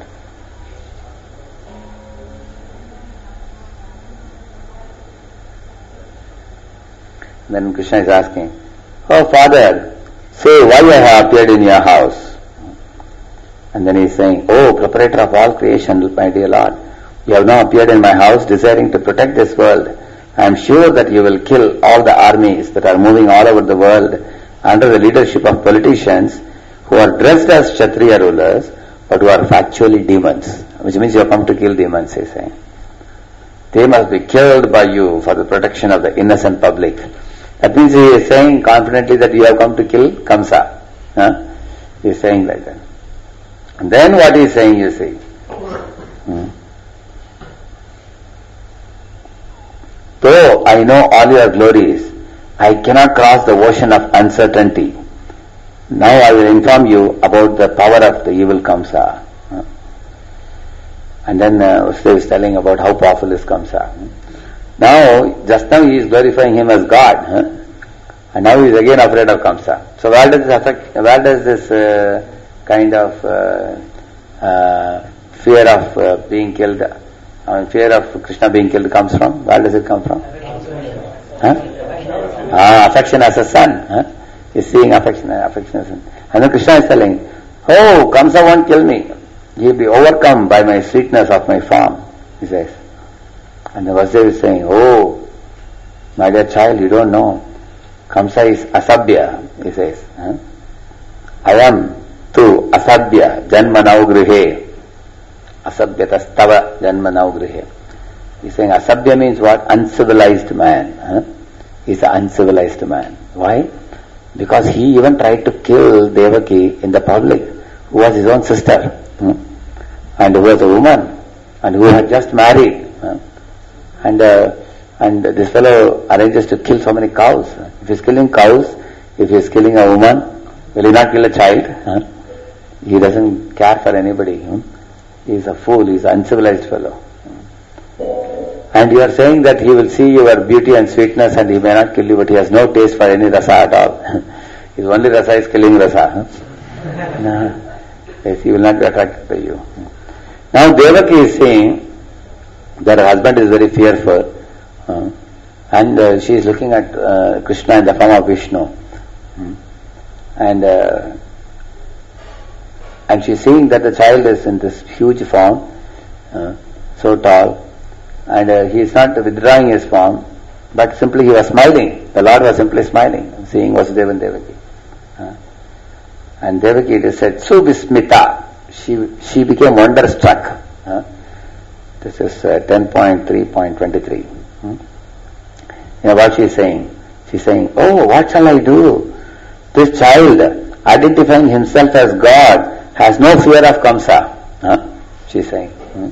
Then Krishna is asking, "Oh Father, say why I have appeared in your house." And then he is saying, "Oh proprietor of all creation, my dear Lord, you have now appeared in my house desiring to protect this world. I am sure that you will kill all the armies that are moving all over the world under the leadership of politicians who are dressed as Kshatriya rulers but who are factually demons." Which means you have come to kill demons, he is saying. They must be killed by you for the protection of the innocent public. That means he is saying confidently that you have come to kill Kamsa. Huh? He is saying like that. And then what he is saying, you see. Hmm. Though I know all your glories, I cannot cross the ocean of uncertainty. Now I will inform you about the power of the evil Kamsa. Huh? And then uh, Vasudeva is telling about how powerful is Kamsa. Now, just now he is glorifying him as God, huh? And now he is again afraid of Kamsa. So where does this affect, where does this uh, kind of uh, uh, fear of uh, being killed, uh, fear of Krishna being killed comes from? Where does it come from? Huh? Ah, affection as a son. Huh? He is seeing affection, affection as a son. And then Krishna is telling, "Oh, Kamsa won't kill me. He will be overcome by my sweetness of my form," he says. And the Vasudeva is saying, "Oh, my dear child, you don't know. Kamsa is asabhya," he says. Huh? "I am tu asabhya janma naugrihe. Asabhyatastava janma naugrihe." He's saying asabhya means what? Uncivilized man. Huh? He's an uncivilized man. Why? Because he even tried to kill Devaki in the public, who was his own sister, hmm? and who was a woman, and who had just married. Huh? And uh, and this fellow arranges to kill so many cows. If he's killing cows, if he's killing a woman, will he not kill a child? Huh? He doesn't care for anybody. Hmm? He's a fool, he's an uncivilized fellow. And you are saying that he will see your beauty and sweetness and he may not kill you, but he has no taste for any rasa at all. His only rasa is killing rasa. Huh? No. Yes, he will not be attracted by you. Now Devaki is saying that her husband is very fearful, uh, and uh, she is looking at uh, Krishna in the form of Vishnu, hmm. and uh, and she is seeing that the child is in this huge form, uh, so tall, and uh, he is not withdrawing his form, but simply he was smiling. The Lord was simply smiling, seeing Vasudeva and Devaki. Uh, and Devaki, it is said, Subhismita, she she became wonderstruck. Uh, This is uh, ten point three point twenty-three. Hmm? You know what she is saying? She is saying, "Oh, what shall I do? This child, identifying himself as God, has no fear of Kamsa." Huh? She is saying. Hmm?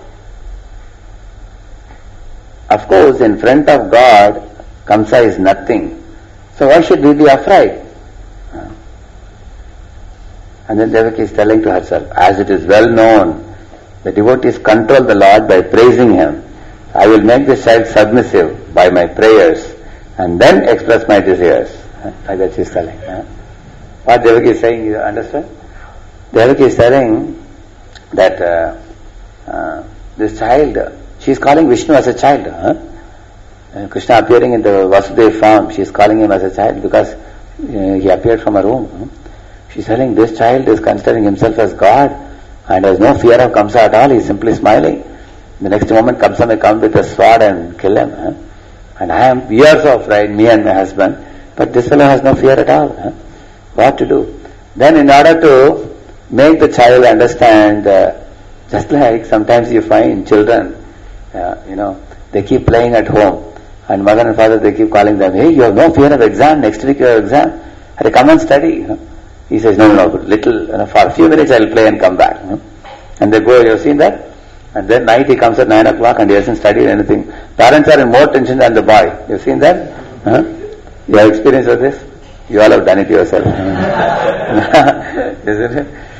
Of course, in front of God, Kamsa is nothing. So why should we be afraid? Huh? And then Devaki is telling to herself, as it is well known, the devotees control the Lord by praising Him. I will make this child submissive by my prayers and then express my desires. Like that she is telling. What Devaki is saying, you understand? Devaki is telling that uh, uh, this child, she is calling Vishnu as a child. Huh? Uh, Krishna appearing in the Vasudeva form, she is calling him as a child because uh, he appeared from her womb. Huh? She is telling this child is considering himself as God and has no fear of Kamsa at all. He is simply smiling. The next moment Kamsa may come with a sword and kill him. Huh? And I am years of afraid, me and my husband, but this fellow has no fear at all. Huh? What to do? Then in order to make the child understand, uh, just like sometimes you find children, uh, you know, they keep playing at home and mother and father, they keep calling them, hey, you have no fear of exam, next week your exam. Hey, come and study. Huh? He says, no, no, little, you know, for a few minutes I will play and come back. Huh? And they go, you have seen that? And then night he comes at nine o'clock and he hasn't studied anything. Parents are in more tension than the boy. You have seen that? Huh? You have experience of this? You all have done it yourself. Isn't it?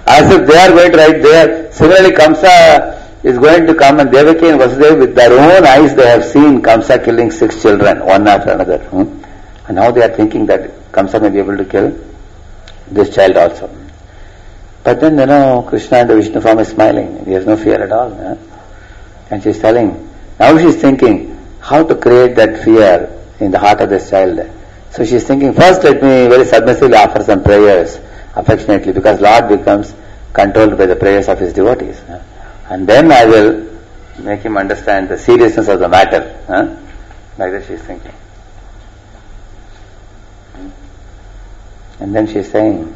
As if they are going to write there. Similarly, Kamsa is going to come, and Devaki and Vasudeva, with their own eyes, they have seen Kamsa killing six children, one after another. Hmm? And now they are thinking that Kamsa may be able to kill this child also. But then, you know, Krishna in the Vishnu form is smiling. He has no fear at all. Yeah? And she is telling, now she is thinking how to create that fear in the heart of this child. So she is thinking, first let me very submissively offer some prayers, affectionately, because Lord becomes controlled by the prayers of his devotees. Yeah? And then I will make him understand the seriousness of the matter. Huh? Like that she is thinking. And then she is saying,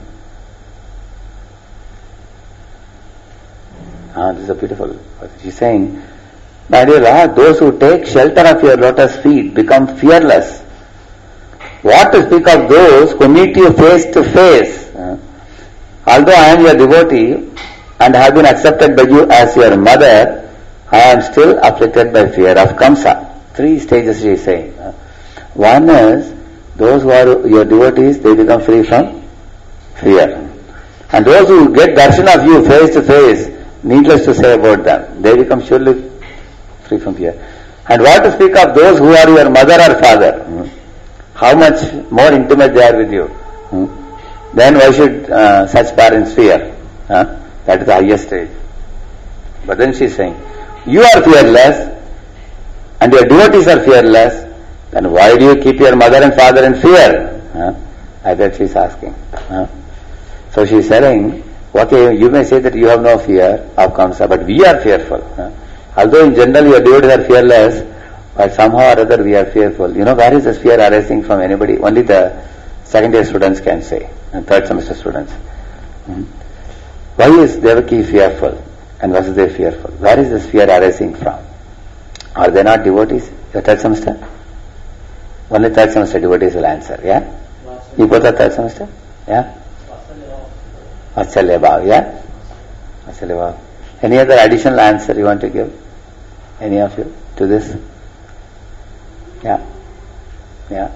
ah, this is a beautiful. She is saying, my dear Lord, those who take shelter of your lotus feet become fearless. What to speak of those who meet you face to face? Uh, although I am your devotee and have been accepted by you as your mother, I am still afflicted by fear of Kamsa. Three stages she is saying. Uh, one is, those who are your devotees, they become free from fear. And those who get darshan of you face to face, needless to say about them, they become surely free from fear. And what to speak of those who are your mother or father? Hmm? How much more intimate they are with you. Hmm? Then why should uh, such parents fear? Huh? That is the highest stage. But then she is saying, you are fearless and your devotees are fearless, then why do you keep your mother and father in fear? Huh? Like that she is asking. Huh? So she is saying, okay, you may say that you have no fear of Kamsa, but we are fearful. Huh? Although in general your devotees are fearless, but somehow or other we are fearful. You know, where is this fear arising from anybody? Only the second year students can say, and third semester students. Hmm. Why is Devaki fearful and Vasudeva fearful? Where is this fear arising from? Are they not devotees? Your third semester? Only third semester devotees will answer, yeah? You both are third semester? Yeah? Vatsalya Bhav, yeah? Vatsalya Bhav. Any other additional answer you want to give? Any of you to this? Yeah? Yeah?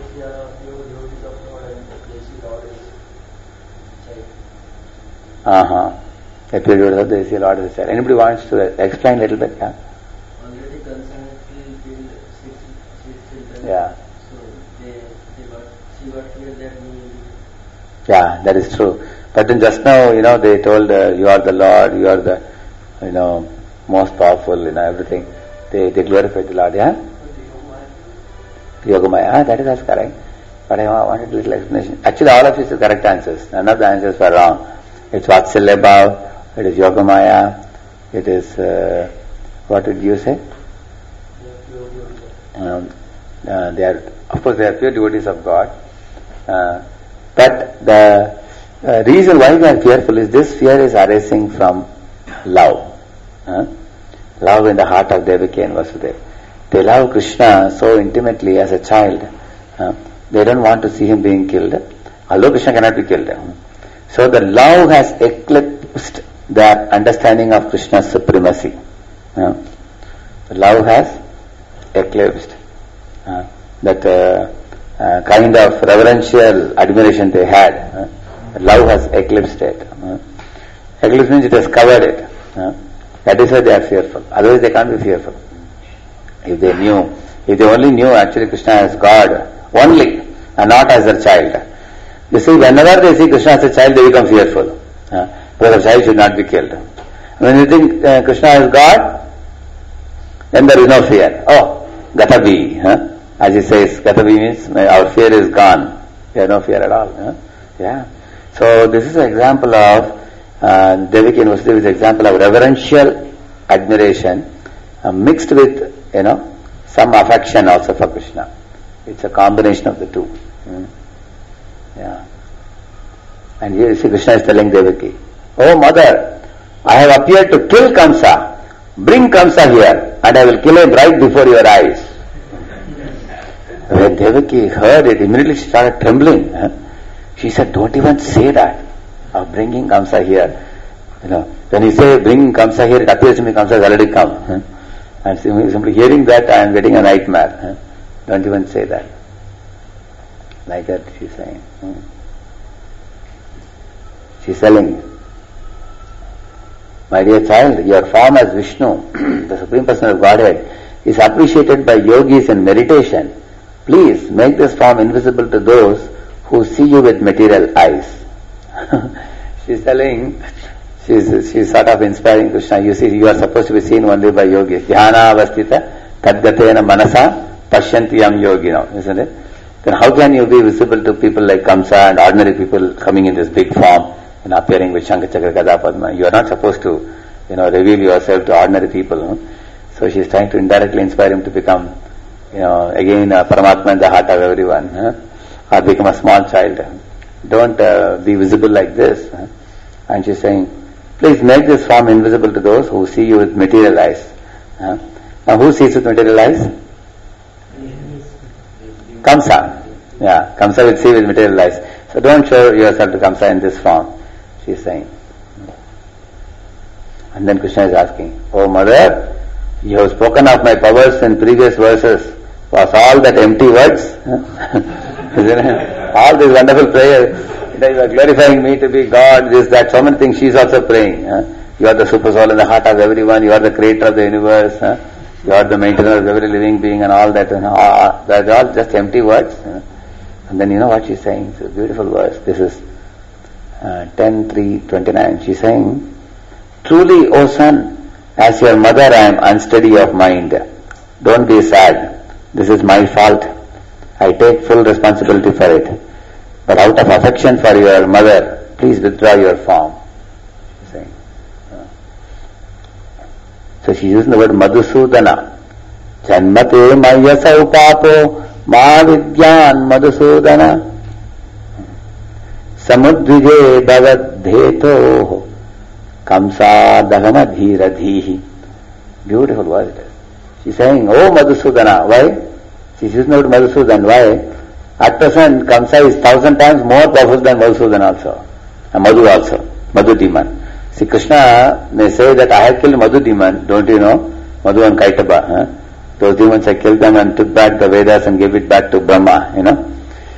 Uh-huh. A period of the Desi Lord is there. Anybody wants to explain a little bit? Yeah? Already concerned killed six, six children. Yeah. So they, they got, she got fear that me. Yeah, that is true. But then just now, you know, they told uh, you are the Lord, you are the, you know, most powerful, you know, everything. They, they glorified the Lord, yeah? Yogamaya, ah, that is that's correct. But I wanted a little explanation. Actually, all of these are correct answers. None of the answers were wrong. It's Vatsalya Bhav, it is Yogamaya, it is, uh, what did you say? Um, uh, they are, of course, they are pure devotees of God. Uh, but the uh, reason why we are fearful is this fear is arising from love. Uh, love in the heart of Devaki and Vasudeva. They love Krishna so intimately as a child. Uh, they don't want to see him being killed, although Krishna cannot be killed. So the love has eclipsed their understanding of Krishna's supremacy. Uh, the love has eclipsed uh, that uh, uh, kind of reverential admiration they had. Uh, love has eclipsed it. Uh, eclipse means it has covered it. Uh, that is why they are fearful. Otherwise they can't be fearful. If they knew, if they only knew actually Krishna as God only and not as their child. You see, whenever they see Krishna as a child, they become fearful. Uh, because the child should not be killed. When you think uh, Krishna is God, then there is no fear. Oh, Gatavi. Huh? As he says, Gatavi means our fear is gone. We have no fear at all. Huh? Yeah. So this is an example of uh, Devaki and Vasudeva is an example of reverential admiration uh, mixed with, you know, some affection also for Krishna. It's a combination of the two. Hmm. Yeah. And here you see Krishna is telling Devaki, oh mother, I have appeared to kill Kamsa. Bring Kamsa here and I will kill him right before your eyes. When Devaki heard it, immediately she started trembling. Huh? She said, don't even say that of bringing Kamsa here. You know, when you say bring Kamsa here, it appears to me Kamsa has already come. Huh? And simply hearing that, I am getting a nightmare. Huh? Don't even say that. Like that she is saying. Hmm. She is telling, My dear child, your form as Vishnu, the Supreme Person of Godhead, is appreciated by yogis in meditation. Please make this form invisible to those who see you with material eyes. She's telling, she's, she's sort of inspiring Krishna. You see, you are supposed to be seen only by yogis. Dhyana avastita tadgatena manasa pashyanti yam yogino, isn't it? Then how can you be visible to people like Kamsa and ordinary people coming in this big form and appearing with Shankha Chakra Gada Padma? You are not supposed to, you know, reveal yourself to ordinary people. No? So she is trying to indirectly inspire him to become, you know, again uh, Paramatma in the heart of everyone, huh? Or become a small child. Don't uh, be visible like this. Huh? And she is saying, please make this form invisible to those who see you with material eyes. Huh? Now who sees with material eyes? Kamsa. Yeah, Kamsa will see with material eyes. So don't show yourself to Kamsa in this form, she is saying. And then Krishna is asking, oh mother, you have spoken of my powers in previous verses. Was all that empty words? Isn't it? All these wonderful prayers, you are glorifying me to be God, this, that, so many things she is also praying. Huh? You are the super soul in the heart of everyone, you are the creator of the universe, huh? You are the maintainer of every living being and all that. You know, uh, that's all just empty words. You know? And then you know what she's saying? It's a beautiful verse. This is uh, ten three twenty-nine. She's saying, truly, O son, as your mother I am unsteady of mind. Don't be sad. This is my fault. I take full responsibility for it. But out of affection for your mother, please withdraw your form. She's saying. Uh, so she's using the word Madhusudana. Janmate mayasau papo ma vidyan Madhusudana samudvije bhavadheto kamsa dahana dhira dhihi. Beautiful word it is. She's saying, oh Madhusudana, why? She's using the word Madhusudan, why? At present, Kamsa is thousand times more powerful than Madhusudan also. And Madhu also. Madhu demon. See, Krishna may say that I have killed Madhu demon, don't you know? Madhu and Kaitaba. Huh? Those demons, I killed them and took back the Vedas and gave it back to Brahma, you know.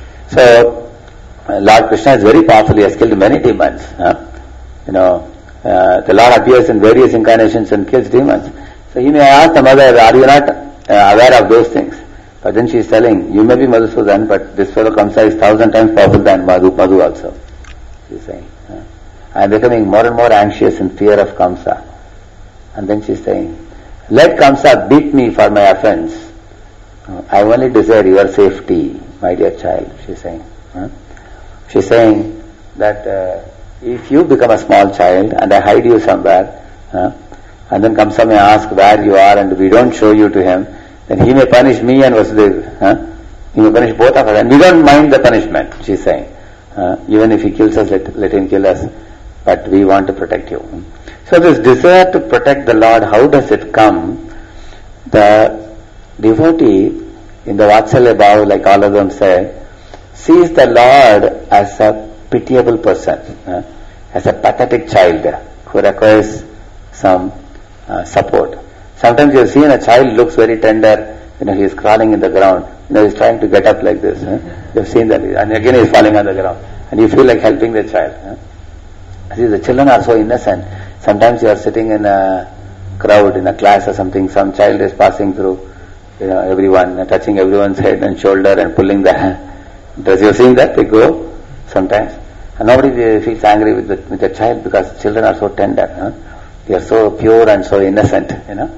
So, Lord Krishna is very powerful, he has killed many demons. Huh? You know, uh, the Lord appears in various incarnations and kills demons. So he may ask the mother, are you not uh, aware of those things? But then she is telling, you may be Madhusudan, but this fellow Kamsa is thousand times powerful than Madhu, Madhu also. She is saying, uh, I am becoming more and more anxious in fear of Kamsa. And then she is saying, let Kamsa beat me for my offense. Uh, I only desire your safety, my dear child, she is saying. Uh, she is saying that uh, if you become a small child and I hide you somewhere, uh, and then Kamsa may ask where you are and we don't show you to him, then he may punish me and Vasudeva. Huh? He may punish both of us. And we don't mind the punishment, she is saying. Uh, even if he kills us, let, let him kill us. But we want to protect you. So this desire to protect the Lord, how does it come? The devotee in the Vatsalya Bhava, like all of them say, sees the Lord as a pitiable person, uh, as a pathetic child who requires some uh, support. Sometimes you have seen a child looks very tender, you know, he is crawling in the ground, you know, he is trying to get up like this. Huh? You have seen that, and again he is falling on the ground, and you feel like helping the child. Huh? See, the children are so innocent. Sometimes you are sitting in a crowd, in a class or something, some child is passing through, you know, everyone, uh, touching everyone's head and shoulder and pulling the dress. You have seen that? They go sometimes. And nobody feels angry with the, with the child because children are so tender. Huh? They are so pure and so innocent, you know.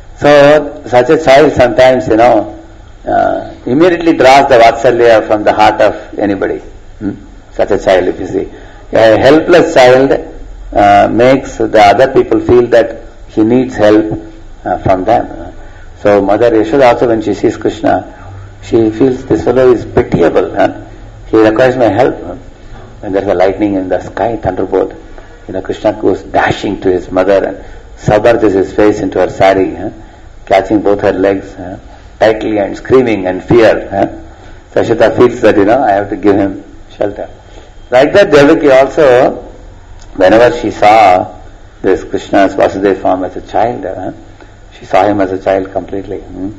So, such a child sometimes, you know, uh, immediately draws the Vatsalya from the heart of anybody. Hmm? Such a child, if you see. A helpless child uh, makes the other people feel that he needs help uh, from them. So, Mother Yashoda also, when she sees Krishna, she feels this fellow is pitiable. Huh? He requires my help. Huh? When there is a lightning in the sky, thunderbolt, you know, Krishna goes dashing to his mother and submerges his face into her sari, huh? Catching both her legs huh? tightly and screaming and fear. Huh? So Yashoda feels that, you know, I have to give him shelter. Like that, Devaki also, whenever she saw this Krishna's Vasudeva form as a child, huh? she saw him as a child completely. Hmm?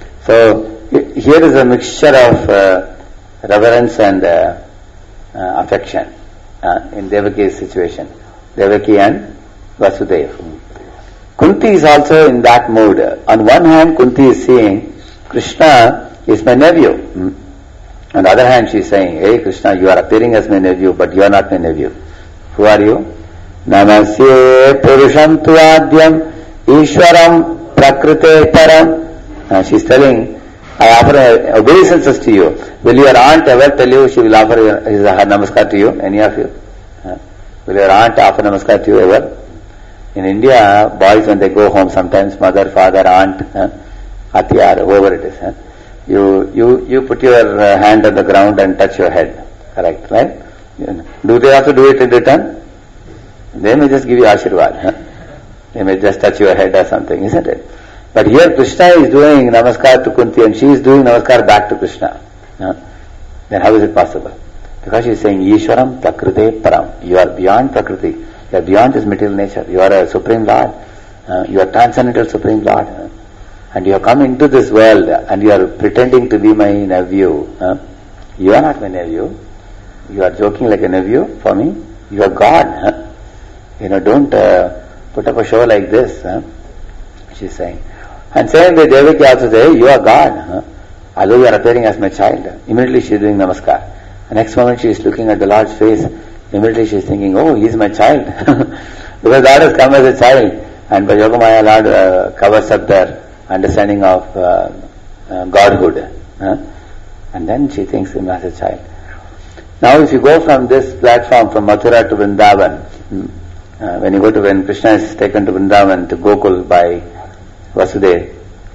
So here is a mixture of uh, reverence and uh, uh, affection uh, in Devaki's situation. Devaki and Vasudeva. Kunti is also in that mood. On one hand, Kunti is saying, Krishna is my nephew. On the other hand, she is saying, hey Krishna, you are appearing as my nephew, but you are not my nephew. Who are you? Namasye Purusham Tuadyam Ishwaram Prakrite Param. Uh, she is telling, I offer obeisances to you. Will your aunt ever tell you she will offer his, her namaskar to you? Any of you? Uh, will your aunt offer namaskar to you ever? In India, boys when they go home, sometimes mother, father, aunt, uh, atiyar, whoever it is, uh, you you you put your uh, hand on the ground and touch your head. Correct, right? Do they have to do it in return? They may just give you ashirwad. Huh? They may just touch your head or something, isn't it? But here Krishna is doing namaskar to Kunti and she is doing namaskar back to Krishna. Huh? Then how is it possible? Because she is saying, Ishwaram Prakrite Param. You are beyond Prakriti. You are beyond this material nature. You are a Supreme Lord. Uh, you are transcendental Supreme Lord. Uh, and you have come into this world and you are pretending to be my nephew. Uh, you are not my nephew. You are joking like a nephew for me. You are God. Uh, you know, don't uh, put up a show like this. Uh, she is saying. And same way Devaki also says, you are God. Uh, although you are appearing as my child. Immediately she is doing namaskar. The next moment she is looking at the Lord's face. Immediately she is thinking, oh, he is my child. Because Lord has come as a child. And by Yogamaya, Lord uh, covers up their understanding of uh, uh, Godhood. Uh, and then she thinks him as a child. Now if you go from this platform, from Mathura to Vrindavan, uh, when you go to, when Krishna is taken to Vrindavan, to Gokul by Vasudeva,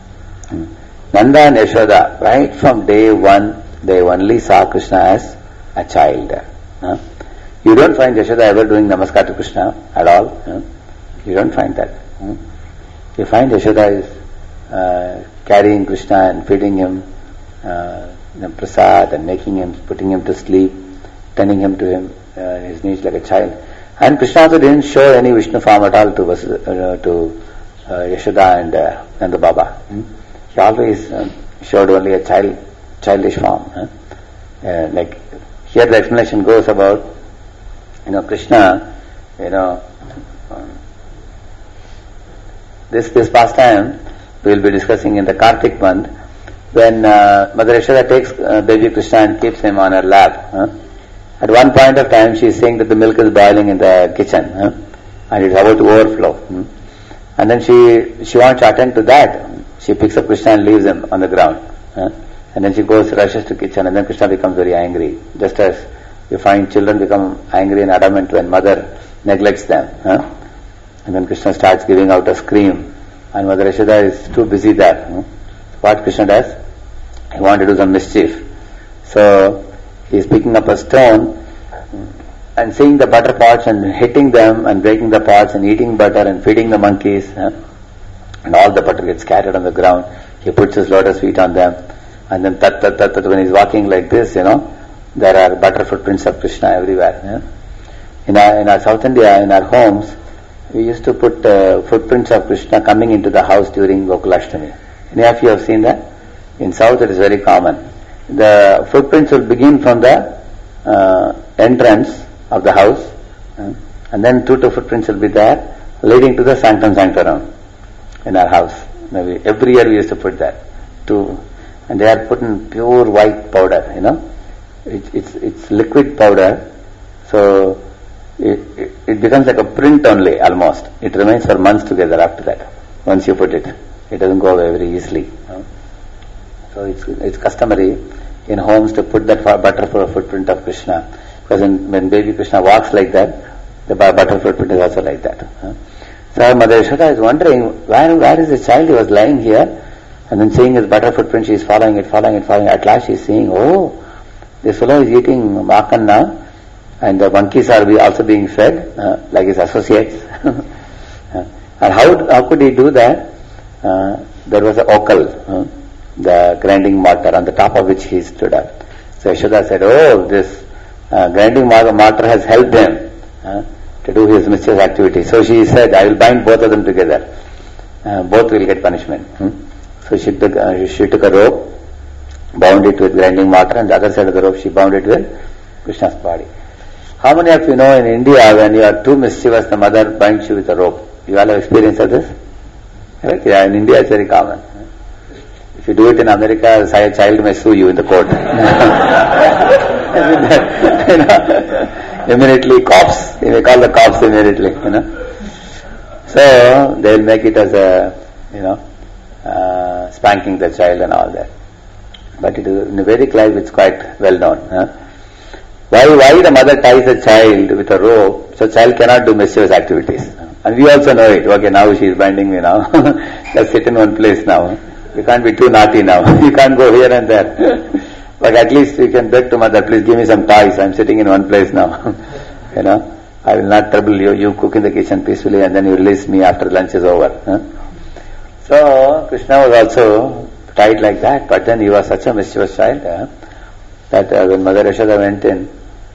Nanda and Yashoda, right from day one, they only saw Krishna as a child. Uh, You don't find Yashoda ever doing namaskar to Krishna at all. Huh? You don't find that. Huh? You find Yashoda is uh, carrying Krishna and feeding him uh, the prasad and making him, putting him to sleep, turning him to him, uh, his knees like a child. And Krishna also didn't show any Vishnu form at all to uh, to uh, Yashoda and uh, Nanda Baba. Hmm? He always um, showed only a child, childish form. Huh? Uh, like here the explanation goes about, you know, Krishna, you know, um, this this pastime we will be discussing in the Kartik month, when uh, Mother Yashoda takes uh, baby Krishna and keeps him on her lap. Huh? At one point of time, she is saying that the milk is boiling in the kitchen, huh? And it is about to overflow. Hmm? And then she she wants to attend to that. She picks up Krishna and leaves him on the ground. Huh? And then she goes, rushes to kitchen, and then Krishna becomes very angry, just as you find children become angry and adamant when mother neglects them. Huh? And then Krishna starts giving out a scream and Mother Yashoda is too busy there. Huh? What Krishna does? He wants to do some mischief. So he is picking up a stone and seeing the butter pots and hitting them and breaking the pots and eating butter and feeding the monkeys. Huh? And all the butter gets scattered on the ground. He puts his lotus feet on them. And then tat tat tat tat, when he's walking like this, you know, there are butter footprints of Krishna everywhere. Yeah? In our in our South India, in our homes, we used to put uh, footprints of Krishna coming into the house during Gokulashtami. Any of you have seen that? In South, it is very common. The footprints will begin from the uh, entrance of the house, uh, and then two two footprints will be there, leading to the sanctum sanctorum in our house. Maybe every year we used to put that. Two, and they are put in pure white powder. You know. It, it's it's liquid powder, so it, it, it becomes like a print only almost. It remains for months together after that. Once you put it, it doesn't go away very easily. No? So it's it's customary in homes to put that butter for a footprint of Krishna, because in, when baby Krishna walks like that, the butter footprint is also like that. Huh? So Mother Yashoda is wondering, where where is the child? He was lying here, and then seeing his butter footprint, she is following it, following it, following it. At last she is seeing, oh, this fellow is eating makan now, and the monkeys are be also being fed uh, like his associates. uh, and how how could he do that? Uh, there was a okal, uh, the grinding mortar, on the top of which he stood up. So Yashoda said, oh, this uh, grinding mortar has helped him uh, to do his mischievous activity. So she said, I will bind both of them together. Uh, both will get punishment. Hmm? So she took uh, she took a rope, bound it with grinding mortar, and the other side of the rope she bound it with Krishna's body. How many of you know in India when you are too mischievous, the mother binds you with a rope? You all have experience of this? Right? Yeah, in India it's very common. If you do it in America, a child may sue you in the court. you know, immediately cops, you may call the cops immediately, you know. So they will make it as a, you know, uh, spanking the child and all that. But it is, in the Vedic life it's quite well known. Huh? Why, why the mother ties a child with a rope so child cannot do mischievous activities? And we also know it. Okay, now she is binding me now. Just sit in one place now. You can't be too naughty now. You can't go here and there. But at least you can beg to mother, please give me some toys. I'm sitting in one place now. you know, I will not trouble you. You cook in the kitchen peacefully and then you release me after lunch is over. Huh? So, Krishna was also tied like that. But then he was such a mischievous child huh? that uh, when Mother Yashoda went in,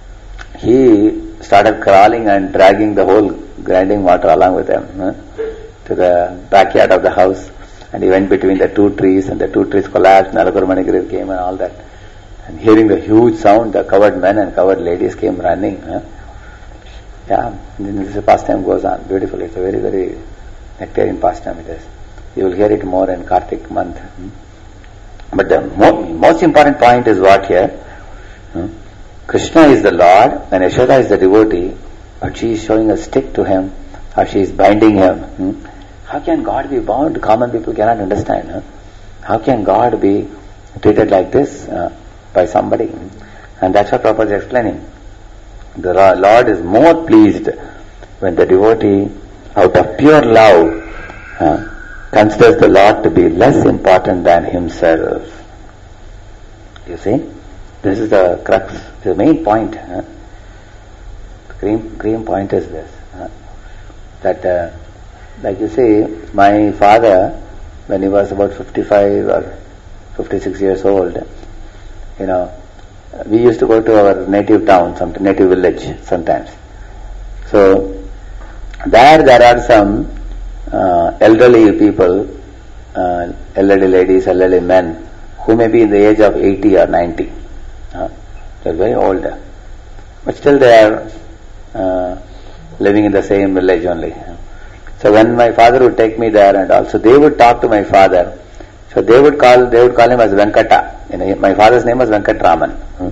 he started crawling and dragging the whole grinding water along with him huh, to the backyard of the house, and he went between the two trees, and the two trees collapsed, and Alakura Manigiri came and all that. And hearing the huge sound, the covered men and covered ladies came running. Huh. Yeah, and then this pastime goes on beautifully. It's a very, very nectarian pastime it is. You will hear it more in Kartik month. Hmm. But the mo- most important point is what here? Hmm. Krishna is the Lord and Yashoda is the devotee, but she is showing a stick to him, or she is binding him. Hmm? How can God be bound? Common people cannot understand. Huh? How can God be treated like this uh, by somebody? And that's what Prabhupada is explaining. The Lord is more pleased when the devotee, out of pure love, uh, considers the Lord to be less important than himself. You see? This is the crux, the main point. Huh? The cream, cream point is this. Huh? That, uh, like you see, my father, when he was about fifty-five or fifty-six years old, you know, we used to go to our native town, some native village sometimes. So, there there are some uh, elderly people, uh, elderly ladies, elderly men, who may be in the age of eighty or ninety. Uh, they are very old, but still they are uh, living in the same village only. So when my father would take me there, and also they would talk to my father, so they would call they would call him as Venkata. You know, my father's name was Venkatraman. Hmm?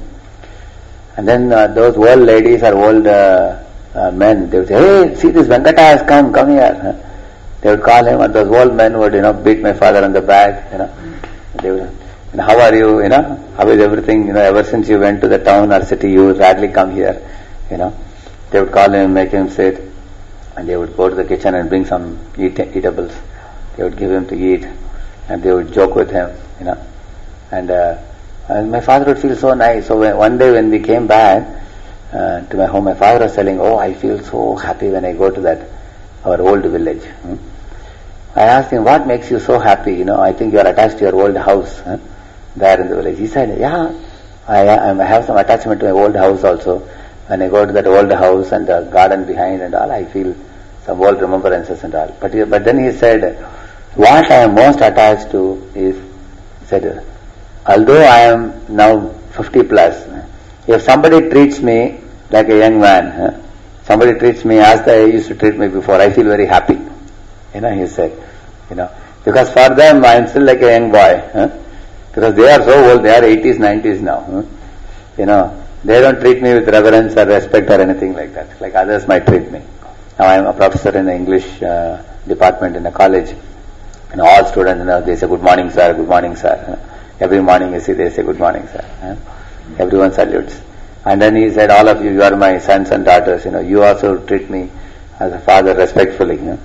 And then uh, those old ladies or old uh, uh, men, they would say, "Hey, see, this Venkata has come, come here." Huh? They would call him, and those old men would, you know, beat my father on the back. You know, they would. And how are you, you know, how is everything, you know, ever since you went to the town or city, you would rarely come here, you know. They would call him, make him sit, and they would go to the kitchen and bring some eat, eatables. They would give him to eat, and they would joke with him, you know. And, uh, and my father would feel so nice. So when, one day when we came back uh, to my home, my father was telling, "Oh, I feel so happy when I go to that, our old village." Hmm? I asked him, "What makes you so happy? You know, I think you are attached to your old house." Huh? There in the village. He said, "Yeah, I, I have some attachment to my old house also. When I go to that old house and the garden behind and all, I feel some old remembrances and all." But he, but then he said, "What I am most attached to is," he said, "although I am now fifty plus, if somebody treats me like a young man, huh, somebody treats me as they used to treat me before, I feel very happy." You know, he said, you know, because for them I am still like a young boy. Huh? Because they are so old, they are eighties, nineties now. Huh? You know, they don't treat me with reverence or respect or anything like that, like others might treat me. Now I am a professor in the English uh, department in a college, and all students, you know, they say, "Good morning, sir, good morning, sir." Huh? Every morning you see they say, "Good morning, sir." Huh? Everyone salutes. And then he said, "All of you, you are my sons and daughters, you know, you also treat me as a father respectfully." You know?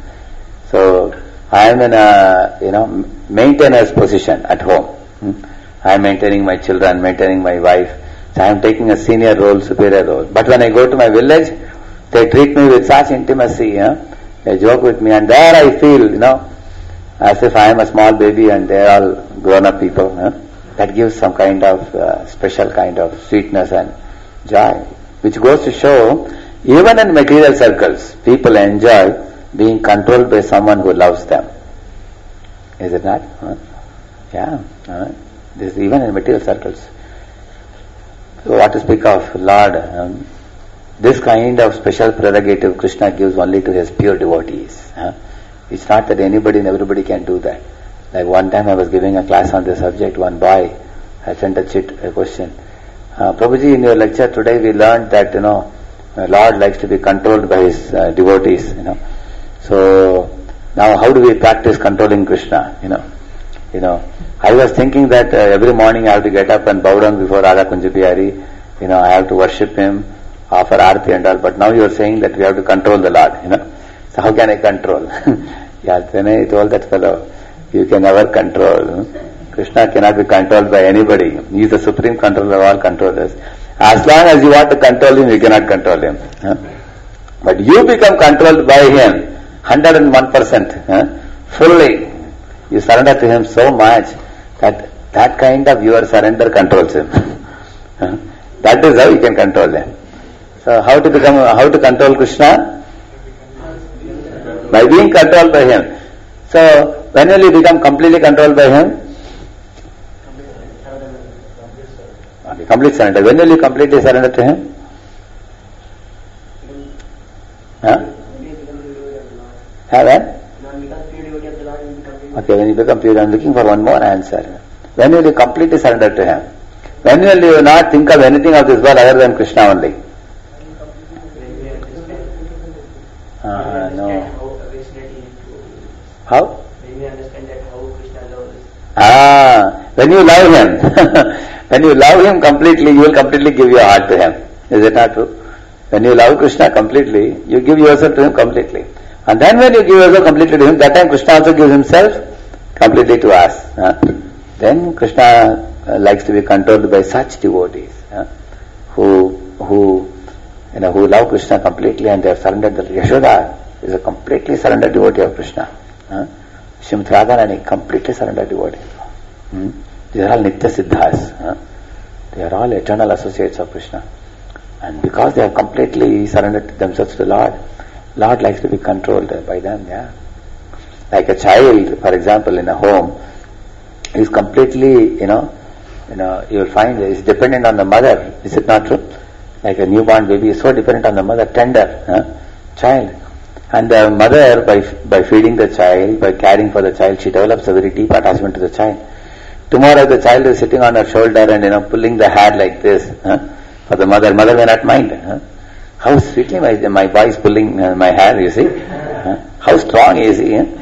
So I am in a, you know, maintainer's position at home. I am maintaining my children, maintaining my wife. So I am taking a senior role, superior role. But when I go to my village, they treat me with such intimacy. Huh? They joke with me, and there I feel, you know, as if I am a small baby and they are all grown-up people. Huh? That gives some kind of uh, special kind of sweetness and joy, which goes to show, even in material circles, people enjoy being controlled by someone who loves them. Is it not? Huh? Yeah. Huh? This is even in material circles. So what to speak of Lord? Um, this kind of special prerogative Krishna gives only to his pure devotees. Huh? It's not that anybody and everybody can do that. Like one time I was giving a class on this subject, one boy, I sent a chit, a question. Uh, Prabhuji, in your lecture today we learned that, you know, the Lord likes to be controlled by his uh, devotees, you know. So, now how do we practice controlling Krishna, you know? You know, I was thinking that uh, every morning I have to get up and bow down before Radha Kunja Bihari, you know, I have to worship him, offer arati and all, but now you are saying that we have to control the Lord, you know. So how can I control? Yeah, then I told that fellow, you can never control. Krishna cannot be controlled by anybody. He is the supreme controller of all controllers. As long as you want to control him, you cannot control him. Huh? But you become controlled by him, one hundred one percent, huh? Fully. You surrender to him so much that that kind of your surrender controls him. Huh? That is how you can control him. So how to become, how to control Krishna? By being controlled by him. So when will you become completely controlled by him? Okay, complete surrender. When will you completely surrender to him? Huh? Have that? Okay, when you become pure, I am looking for one more answer. When will you completely surrender to him? When will you not think of anything of this world other than Krishna only? Uh, no. How? When we understand that how Krishna loves us. Ah, when you love him, when you love him completely, you will completely give your heart to him. Is it not true? When you love Krishna completely, you give yourself to him completely. And then when you give yourself completely to him, that time Krishna also gives himself completely to us. Huh? Then Krishna uh, likes to be controlled by such devotees, huh? who who you know who love Krishna completely and they have surrendered. The Yashoda is a completely surrendered devotee of Krishna. Huh? Srimati Radharani, completely surrendered devotee. Hmm? These are all Nitya Siddhas. Huh? They are all eternal associates of Krishna. And because they have completely surrendered themselves to the Lord, Lord likes to be controlled by them. Yeah, like a child, for example, in a home, is completely, you know, you know, you will find is dependent on the mother. Is it not true? Like a newborn baby is so dependent on the mother, tender huh? child. And the mother, by by feeding the child, by caring for the child, she develops a very deep attachment to the child. Tomorrow the child is sitting on her shoulder and, you know, pulling the hair like this, huh? For the mother, mother may not mind. Huh? How sweetly my, my boy is pulling uh, my hair, you see. Huh? How strong is he. Huh?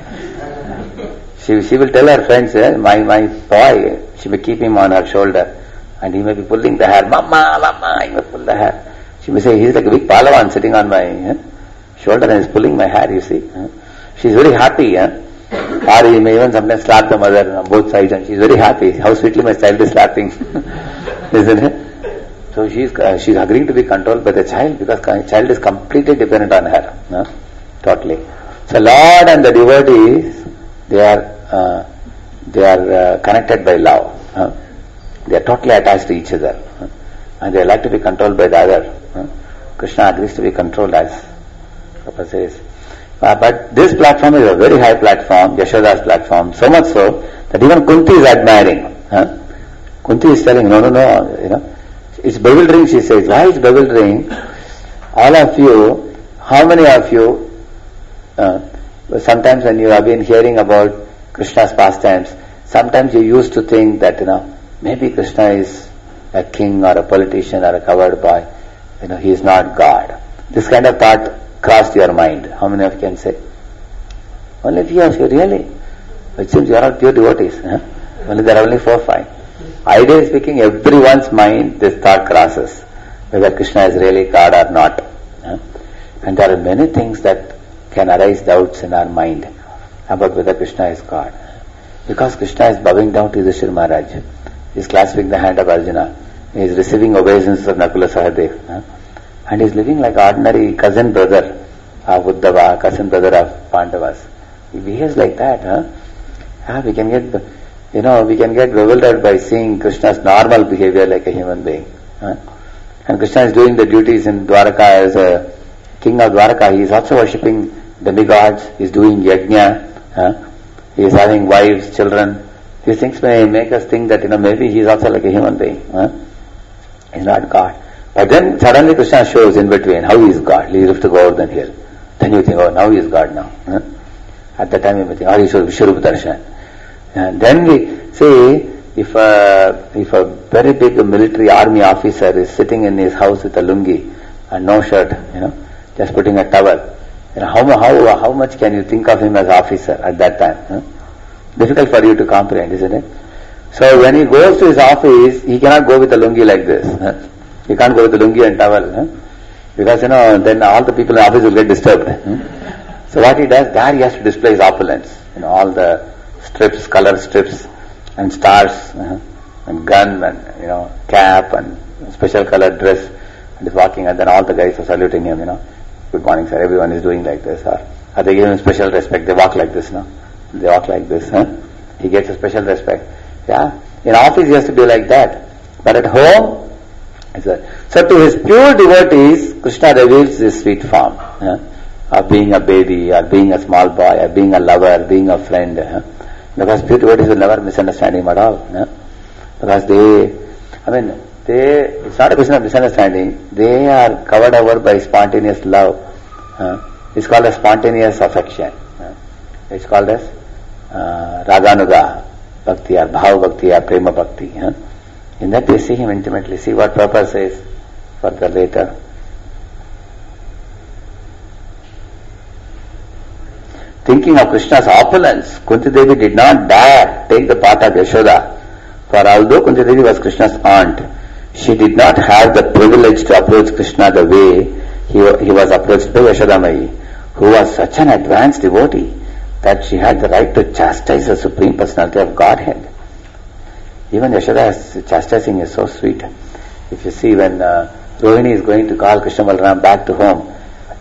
She, she will tell her friends, eh, my, my boy, she may keep him on her shoulder and he may be pulling the hair. Mama, mama, he may pull the hair. She may say, he is like a big Palawan sitting on my huh? shoulder and is pulling my hair, you see. Huh? She is very happy. Huh? Or he may even sometimes slap the mother on both sides and she is very happy. How sweetly my child is slapping. Isn't it? So she is uh, she is agreeing to be controlled by the child because the child is completely dependent on her. Huh? Totally. So Lord and the devotees, they are uh, they are uh, connected by love. Huh? They are totally attached to each other. Huh? And they like to be controlled by the other. Huh? Krishna agrees to be controlled, as Prabhupada says. Uh, but this platform is a very high platform, Yashoda's platform, so much so that even Kunti is admiring. Huh? Kunti is telling, no, no, no, you know, it's bewildering, she says. Why it's bewildering? All of you, how many of you, uh, sometimes when you have been hearing about Krishna's pastimes, sometimes you used to think that, you know, maybe Krishna is a king or a politician or a covered boy, you know, he is not God. This kind of thought crossed your mind. How many of you can say? Only few of you, really? It seems you are all pure devotees. Huh? Only there are only four or five. Ideally speaking, everyone's mind this thought crosses, whether Krishna is really God or not. Huh? And there are many things that can arise doubts in our mind about whether Krishna is God. Because Krishna is bowing down to Yudhishthira Maharaj. He is clasping the hand of Arjuna. He is receiving obeisances of Nakula Sahadev. Huh? And he is living like ordinary cousin brother of Uddhava, cousin brother of Pandavas. He behaves like that. Huh? Ah, we can get, you know, we can get bewildered by seeing Krishna's normal behavior like a human being. Huh? And Krishna is doing the duties in Dwaraka as a king of Dwaraka. He is also worshipping demigods. He is doing yajna. Huh? He is having wives, children. These things may make us think that, you know, maybe he is also like a human being. Huh? He is not God. But then suddenly Krishna shows in between how he is God. He used to go over the hill. Then you think, oh, now he is God now. Huh? At that time you may think, oh, he should Vishwarupa Darshan. And then we see, if a, if a very big military army officer is sitting in his house with a lungi and no shirt, you know, just putting a towel, you know, how, how, how much can you think of him as officer at that time? Huh? Difficult for you to comprehend, isn't it? So when he goes to his office, he cannot go with a lungi like this. Huh? He can't go with a lungi and towel. Huh? Because, you know, then all the people in the office will get disturbed. Huh? So what he does, there he has to display his opulence. You know, all the strips, color strips, and stars, uh, and gun, and, you know, cap, and special colored dress, and he's walking, and then all the guys are saluting him, you know. Good morning, sir. Everyone is doing like this. Or, or they give him special respect. They walk like this, no? They walk like this. Huh? He gets a special respect. Yeah. In office, he has to be like that. But at home, it's a, so to his pure devotees, Krishna reveals this sweet form. Huh? Of being a baby, or being a small boy, or being a lover, being a friend. Huh? Because pure devotees will never misunderstand him at all. Huh? Because they, I mean, they, it's not a question of misunderstanding. They are covered over by spontaneous love. Uh, it's called as spontaneous affection. Uh, it's called as uh, Raganuga Bhakti, or Bhav Bhakti, or Prema Bhakti. Uh. In that they see him intimately. See what Prabhupada says further later. Thinking of Krishna's opulence, Kunti Devi did not dare take the part of Yashoda. For although Kunti Devi was Krishna's aunt, she did not have the privilege to approach Krishna the way he, he was approached by Yashodamayi, who was such an advanced devotee that she had the right to chastise the Supreme Personality of Godhead. Even Yashoda's chastising is so sweet. If you see when uh, Rohini is going to call Krishna Balaram back to home,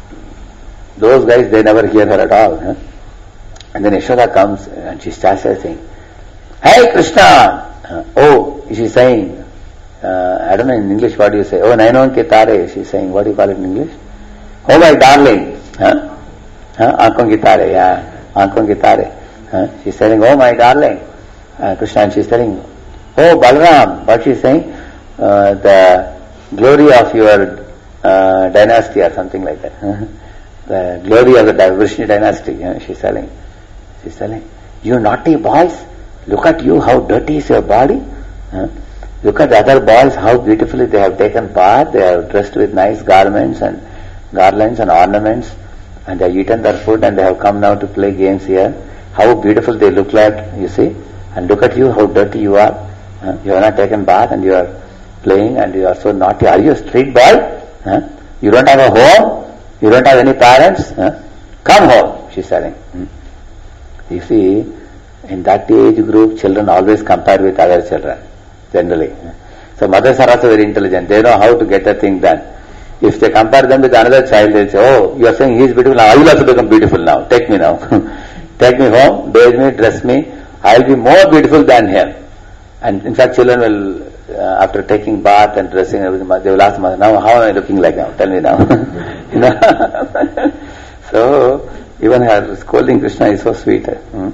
those guys, they never hear her at all. Huh? And then Yashoda comes and she's chastising. Hey Krishna! Uh, oh, she's saying, uh, I don't know in English what do you say? Oh, Nainon ke tare, she's saying, what do you call it in English? Oh my darling! Huh? Huh? Aankhon ki tare, yeah. Aankhon ki tare. Huh? She's saying, oh my darling. Uh, Krishna, and she's telling, oh Balaram, what she's saying? Uh, the glory of your uh, dynasty or something like that. The glory of the Vrishni dynasty, you know, she's telling. She's telling, you naughty boys, look at you, how dirty is your body. Huh? Look at the other boys, how beautifully they have taken bath, they are dressed with nice garments and garlands and ornaments, and they have eaten their food and they have come now to play games here. How beautiful they look like, you see. And look at you, how dirty you are. Huh? You have not taken bath and you are playing and you are so naughty. Are you a street boy? Huh? You don't have a home? You don't have any parents? Huh? Come home, she's telling. Hmm? You see, in that age group, children always compare with other children, generally. So mothers are also very intelligent. They know how to get a thing done. If they compare them with another child, they'll say, oh, you are saying he is beautiful, now I will also become beautiful now. Take me now. Take me home, bathe me, dress me. I will be more beautiful than him. And in fact, children will, uh, after taking bath and dressing and everything, they will ask mother, now how am I looking like now? Tell me now. You know? So, even her scolding Krishna is so sweet. Hmm?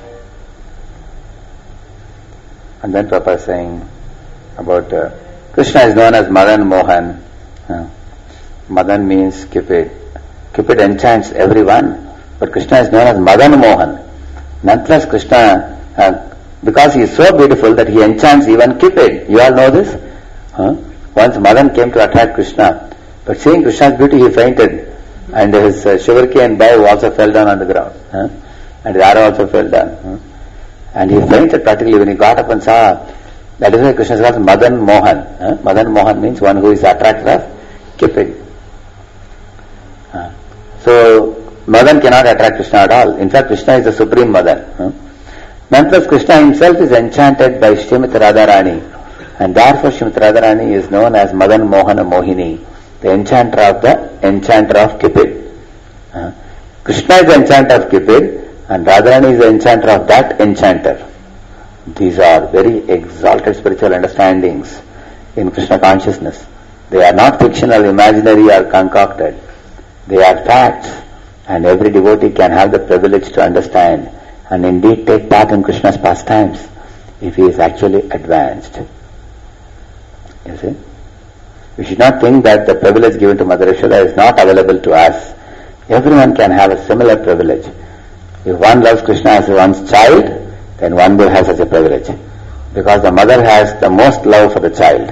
And then Prabhupada is saying about uh, Krishna is known as Madan Mohan. Uh, Madan means Cupid. Cupid enchants everyone, but Krishna is known as Madan Mohan. Nonetheless, Krishna, uh, because he is so beautiful that he enchants even Cupid. You all know this? Huh? Once Madan came to attract Krishna, but seeing Krishna's beauty, he fainted. And his uh, sugarcane bow also fell down on the ground. Huh? And his arrow also fell down. Huh? And he fainted practically when he got up and saw. That is why Krishna is called Madan Mohan. Huh? Madan Mohan means one who is attracted of Cupid. Huh? So, Madan cannot attract Krishna at all. In fact, Krishna is the supreme Madan. Huh? Nonetheless, Krishna himself is enchanted by Srimati Radharani. And therefore, Srimati Radharani is known as Madan Mohana Mohini, the enchanter of the enchanter of Cupid. Uh, Krishna is the enchanter of Cupid and Radharani is the enchanter of that enchanter. These are very exalted spiritual understandings in Krishna consciousness. They are not fictional, imaginary or concocted. They are facts, and every devotee can have the privilege to understand and indeed take part in Krishna's pastimes if he is actually advanced. You see? We should not think that the privilege given to Mother Yashoda is not available to us. Everyone can have a similar privilege. If one loves Krishna as one's child, then one will have such a privilege. Because the mother has the most love for the child.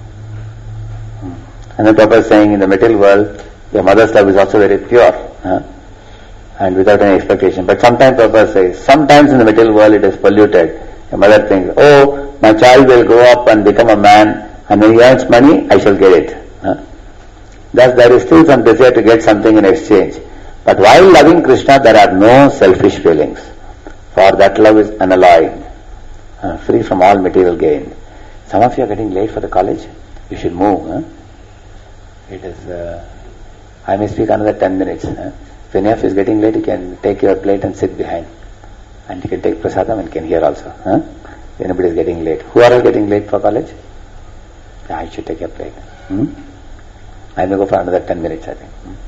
And the Prabhupada is saying in the material world, your mother's love is also very pure. Huh? And without any expectation. But sometimes Prabhupada says, sometimes in the material world it is polluted. The mother thinks, oh, my child will grow up and become a man, and when he earns money, I shall get it. Huh? Thus there is still some desire to get something in exchange. But while loving Krishna, there are no selfish feelings. For that love is unalloyed, uh, free from all material gain. Some of you are getting late for the college. You should move. Huh? It is, uh, I may speak another ten minutes. Huh? If any of you is getting late, you can take your plate and sit behind. And you can take prasadam and can hear also. Huh? If anybody is getting late. Who are all getting late for college? Yeah, I should take your plate. Hmm? I may go for another ten minutes, I think. Hmm?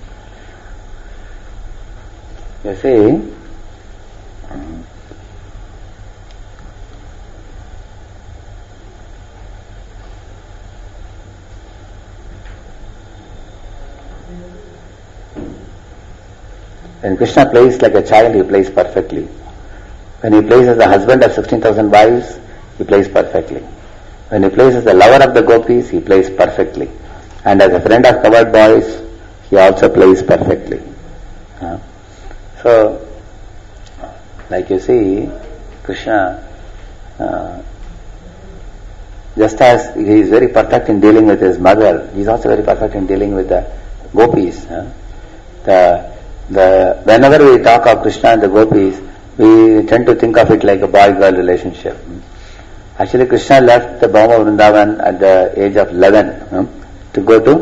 You see, hmm, when Krishna plays like a child, he plays perfectly. When he plays as the husband of sixteen thousand wives, he plays perfectly. When he plays as the lover of the gopis, he plays perfectly. And as a friend of covered boys, he also plays perfectly. Uh, so, like you see, Krishna, uh, just as he is very perfect in dealing with his mother, he is also very perfect in dealing with the gopis. Uh, the The, whenever we talk of Krishna and the gopis, we tend to think of it like a boy-girl relationship. Actually, Krishna left the Bhauma Vrindavan at the age of eleven hmm, to go to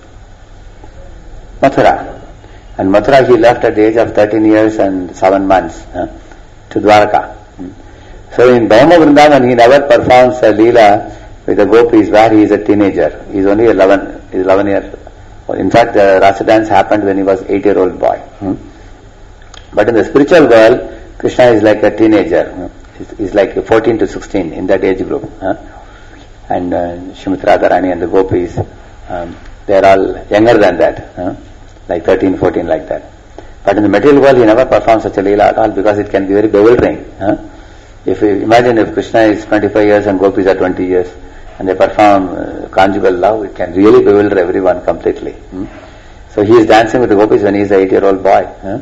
Mathura. And Mathura he left at the age of thirteen years and seven months huh, to Dwaraka. So in Bhauma Vrindavan, he never performs a leela with the gopis where he is a teenager. He is only eleven, he is eleven years. In fact, the Rasa dance happened when he was eight-year-old boy. Hmm? But in the spiritual world, Krishna is like a teenager. Hmm? He's, he's like fourteen to sixteen in that age group. Huh? And uh, Srimati Radharani and the gopis, um, they are all younger than that, huh? Like thirteen, fourteen, like that. But in the material world, he never performs such a leela at all because it can be very bewildering. Huh? If you imagine if Krishna is twenty-five years and gopis are twenty years, and they perform uh, conjugal love, it can really bewilder everyone completely. Hmm? So he is dancing with the gopis when he is an eight-year-old boy. Huh?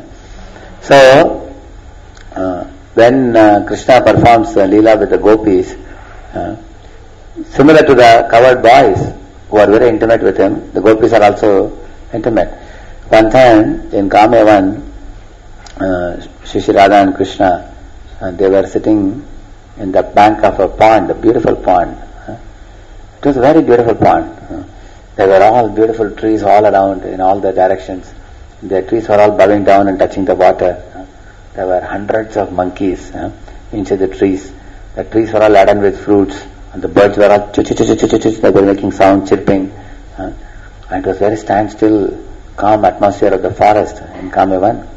So, uh, when uh, Krishna performs uh, Leela with the gopis, uh, similar to the covered boys who are very intimate with him, the gopis are also intimate. One time in Kamevan, uh, Shri Radha and Krishna, uh, they were sitting in the bank of a pond, a beautiful pond. It was a very beautiful pond. There were all beautiful trees all around in all the directions. The trees were all bowing down and touching the water. There were hundreds of monkeys inside the trees. The trees were all laden with fruits, and the birds were all chit chit chit chit chit. They were making sound, chirping. And it was very standstill, calm atmosphere of the forest in Kamevan.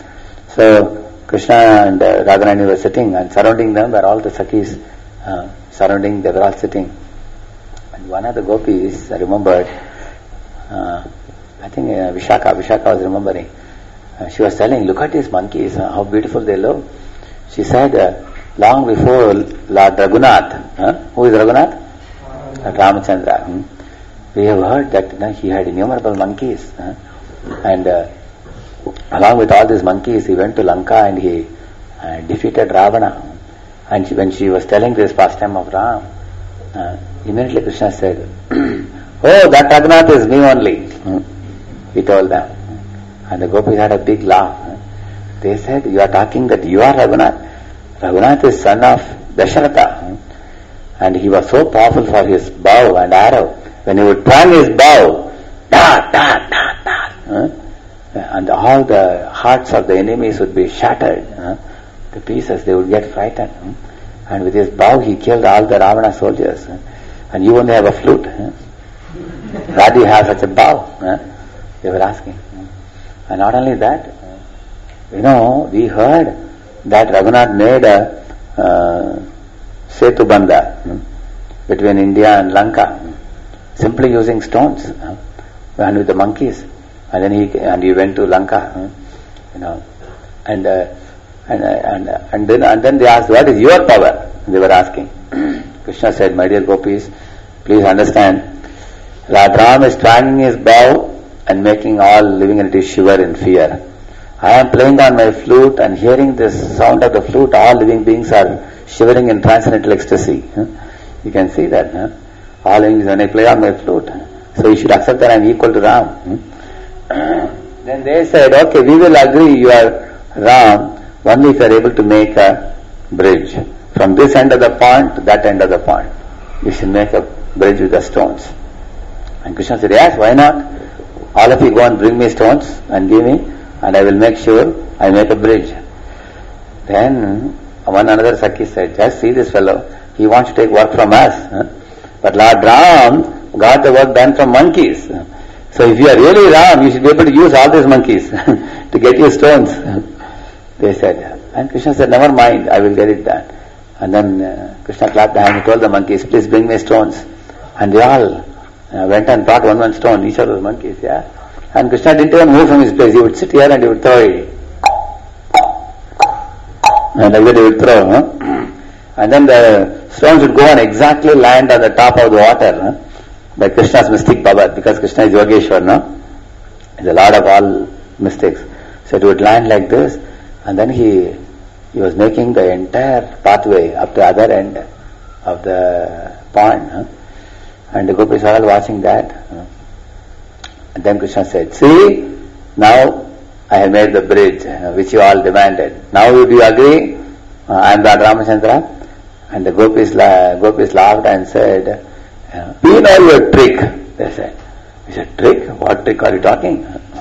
So Krishna and uh, Radharani were sitting, and surrounding them were all the Sakhis uh, surrounding. They were all sitting. And one of the gopis remembered, uh, I think uh, Vishaka, Vishaka was remembering, uh, she was telling, look at these monkeys, uh, how beautiful they look. She said, uh, long before Lord Raghunath, huh? Who is Raghunath? Uh, Ramachandra. Hmm? We have heard that you know, he had innumerable monkeys. Huh? And uh, along with all these monkeys, he went to Lanka and he uh, defeated Ravana. And she, when she was telling this pastime of Ram, uh, immediately Krishna said, oh, that Raghunath is me only. Hmm? He told them. And the gopis had a big laugh. They said, you are talking that you are Raghunath. Raghunath is son of Dasharatha. And he was so powerful for his bow and arrow. When he would twang his bow, da, da, da, da, huh? and all the hearts of the enemies would be shattered huh? to pieces. They would get frightened. Huh? And with his bow he killed all the Ravana soldiers. Huh? And you only have a flute. Huh? Why do you have such a bow? Huh? They were asking. Huh? And not only that, uh, you know, we heard that Raghunath made a uh, Setu Bandha hmm, between India and Lanka. simply using stones, uh, and with the monkeys. And then he and he went to Lanka, uh, you know, and uh, and uh, and uh, and then and then they asked, "What is your power?" They were asking. Krishna said, "My dear gopis, please understand. Lord Ram is twanging his bow and making all living entities shiver in fear. I am playing on my flute and hearing this sound of the flute, all living beings are shivering in transcendental ecstasy." Huh? You can see that. Huh? All living beings, when I play on my flute, so you should accept that I am equal to Ram. Hmm? Then they said, "Okay, we will agree you are Ram only if you are able to make a bridge from this end of the pond to that end of the pond. You should make a bridge with the stones." And Krishna said, "Yes, why not? All of you go and bring me stones and give me, and I will make sure I make a bridge." Then one another Sakhi said, "Just see this fellow, he wants to take work from us. Huh? But Lord Ram got the work done from monkeys. So if you are really Ram, you should be able to use all these monkeys to get you stones." They said, and Krishna said, "Never mind, I will get it done." And then uh, Krishna clapped the hand and told the monkeys, "Please bring me stones." And they all uh, went and brought one one stone, each of those monkeys, yeah. And Krishna didn't even move from his place. He would sit here and he would throw it. And like that he would throw. Huh? And then the stones would go and exactly land on the top of the water, huh? By Krishna's mystic power, because Krishna is Yogeshwar, no? He's a lord of all mystics. So it would land like this, and then he he was making the entire pathway up to the other end of the pond, huh? And the gopis are all watching that. Huh? And then Krishna said, "See, now I have made the bridge uh, which you all demanded. Now would you agree? Uh, I am Lord Ramachandra." And the gopis, la- gopis laughed and said, "We know your trick," they said. He said, "Trick? What trick are you talking?"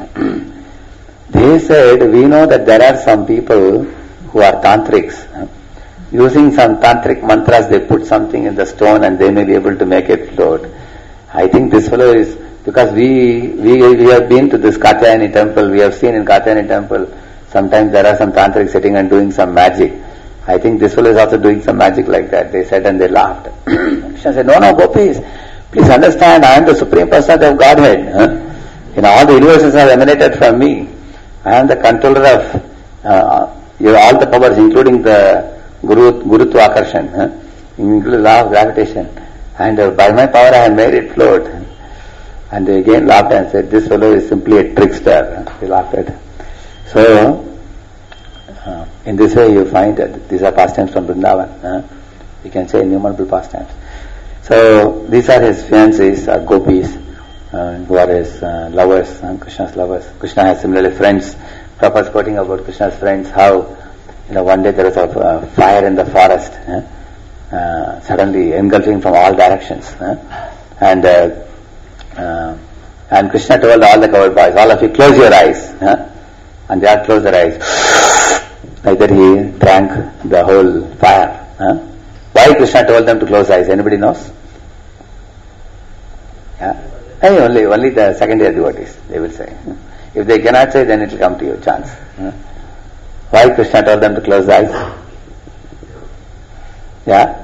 They said, "We know that there are some people who are tantrics. Using some tantric mantras, they put something in the stone and they may be able to make it float. I think this fellow is, because we we we have been to this Katyayani temple, we have seen in Katyayani temple, sometimes there are some tantrics sitting and doing some magic. I think this fellow is also doing some magic like that," they said, and they laughed. Krishna said, "No, no, gopis, please understand, I am the Supreme Personality of Godhead. Huh? You know, all the universes are emanated from me. I am the controller of uh, you know, all the powers, including the Guru, Gurutva Akarshan, huh? including law of gravitation. And uh, by my power I have made it float." And they again laughed and said, "This fellow is simply a trickster." They laughed at him. So, uh, in this way you find that these are pastimes from Vrindavan. Huh? You can say innumerable pastimes. So, these are his fiancés, or gopis, uh, who are his uh, lovers, uh, Krishna's lovers. Krishna has similarly friends. Prabhupada is quoting about Krishna's friends, how you know one day there was a uh, fire in the forest, huh? uh, suddenly engulfing from all directions. Huh? And uh, uh, and Krishna told all the coward boys, "All of you close your eyes." Huh? And they all closed their eyes. Like that he drank the whole fire. Huh? Why Krishna told them to close eyes? Anybody knows? Yeah? Hey, only only the second year devotees, they will say. If they cannot say, then it will come to you, chance. Huh? Why Krishna told them to close eyes? Yeah?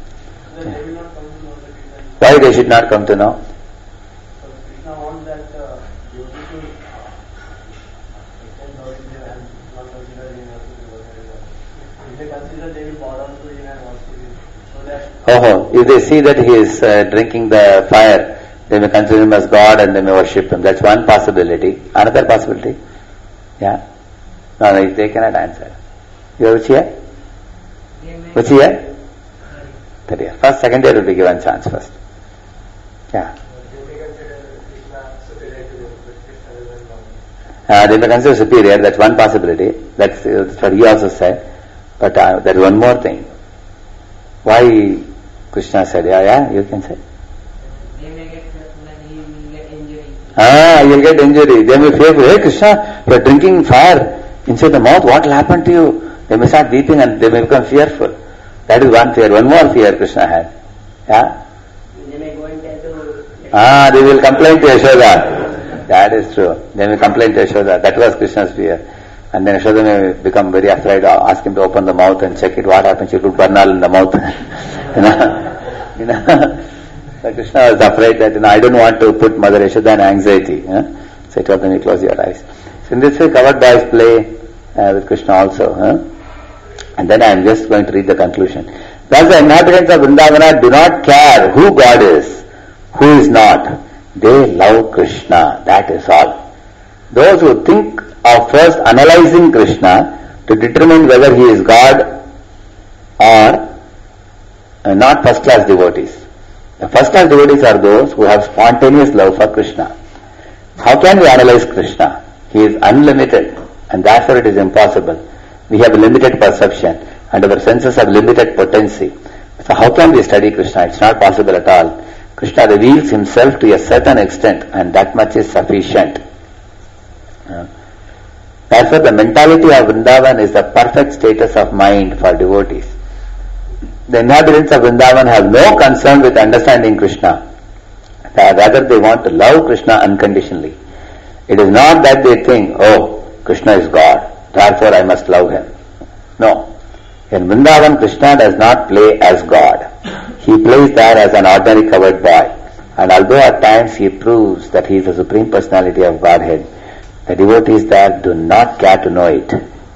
Why they should not come to know? Krishna wants that uh, yogi should extend out their hands, not consider him as to be whatever. If they consider, they will bow down to him and worship him. So that Oh, if they see that he is uh, drinking the fire, they may consider him as God and they may worship him. That's one possibility. Another possibility? Yeah? No, no, they cannot answer. You are which year? Which year? Third year. First, second year will be given chance first. Yeah. Uh, they may consider superior, that's one possibility. That's, uh, that's what he also said. But uh, there is one more thing. Why Krishna said, yeah, yeah, you can say. they may get, he will get injury. Ah, you'll get injury. They may fear, "Hey Krishna, you are drinking fire inside the mouth, what will happen to you?" They may start weeping and they may become fearful. That is one fear. One more fear Krishna had. Yeah? They may go and tell to... Ah, they will complain to Yashoda. That is true. They may complain to Yashoda. That was Krishna's fear. And then Yashoda may become very afraid, ask him to open the mouth and check it, what happens. She put Barnal in the mouth. you know? you know? So Krishna was afraid that, you know, I don't want to put Mother Yashoda in anxiety. Huh? So he told them, you close your eyes. So in this way, covered boys play uh, with Krishna also. Huh? And then I am just going to read the conclusion. Thus the inhabitants of Vrindavana do not care who God is, who is not. They love Krishna. That is all. Those who think of first analyzing Krishna to determine whether he is God or uh, not first-class devotees. The first-class devotees are those who have spontaneous love for Krishna. How can we analyze Krishna? He is unlimited, and therefore it is impossible. We have limited perception, and our senses have limited potency. So how can we study Krishna? It's not possible at all. Krishna reveals himself to a certain extent, and that much is sufficient. Uh, therefore the mentality of Vrindavan is the perfect status of mind for devotees. The inhabitants of Vrindavan have no concern with understanding Krishna. Rather, they want to love Krishna unconditionally. It is not that they think, oh, Krishna is God, therefore I must love him. No. In Vrindavan, Krishna does not play as God. He plays there as an ordinary covered boy. And although at times he proves that he is the Supreme Personality of Godhead, the devotees there do not care to know it.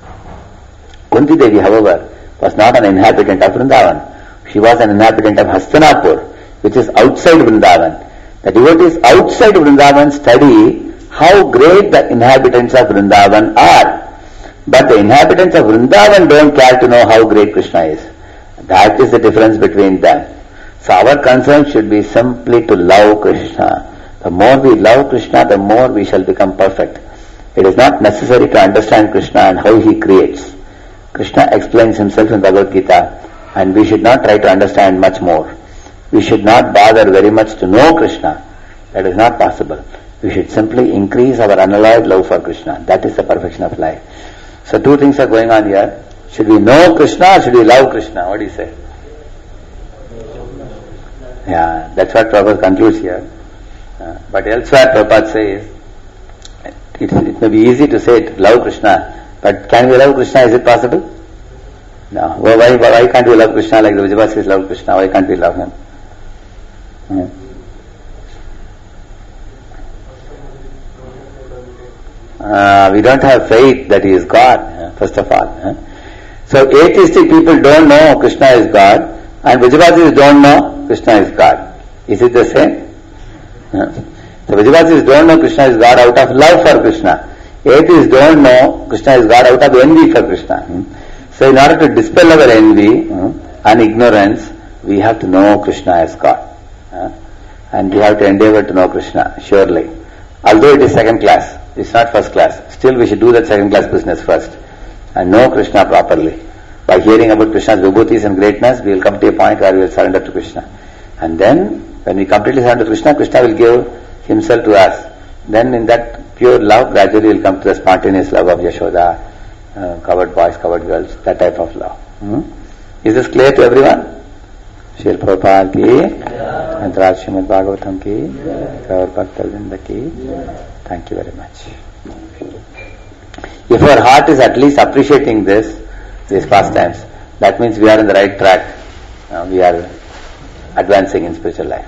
Kunti Devi, however, was not an inhabitant of Vrindavan. She was an inhabitant of Hastinapur, which is outside Vrindavan. The devotees outside Vrindavan study how great the inhabitants of Vrindavan are. But the inhabitants of Vrindavan don't care to know how great Krishna is. That is the difference between them. So our concern should be simply to love Krishna. The more we love Krishna, the more we shall become perfect. It is not necessary to understand Krishna and how he creates. Krishna explains himself in Bhagavad Gita, and we should not try to understand much more. We should not bother very much to know Krishna. That is not possible. We should simply increase our unalloyed love for Krishna. That is the perfection of life. So two things are going on here. Should we know Krishna or should we love Krishna? What do you say? Yeah, that's what Prabhupada concludes here. Uh, but elsewhere Prabhupada says, it, it may be easy to say it, love Krishna, but can we love Krishna? Is it possible? No. Why, why, why can't we love Krishna like the Vijayavasis love Krishna? Why can't we love him? Hmm. Uh, we don't have faith that he is God, uh, first of all. Uh. So atheistic people don't know Krishna is God, and Vijayavasis don't know Krishna is God. Is it the same? Uh. So Vijayavasis don't know Krishna is God out of love for Krishna. Atheists don't know Krishna is God out of envy for Krishna. Hmm. So in order to dispel our envy hmm, and ignorance, we have to know Krishna as God. Uh, and we have to endeavor to know Krishna, surely. Although it is second class, it's not first class. Still we should do that second class business first and know Krishna properly. By hearing about Krishna's vibhutis and greatness, we will come to a point where we will surrender to Krishna. And then, when we completely surrender to Krishna, Krishna will give himself to us. Then in that pure love, gradually will come to the spontaneous love of Yashoda, uh, covered boys, covered girls, that type of love. Hmm? Is this clear to everyone? Srila Prabhupada ki, Antaraj Srimad Bhagavatam ki, Gaur Bhakta ki. Thank you very much. If our heart is at least appreciating this, these pastimes, that means we are in the right track. Uh, we are advancing in spiritual life.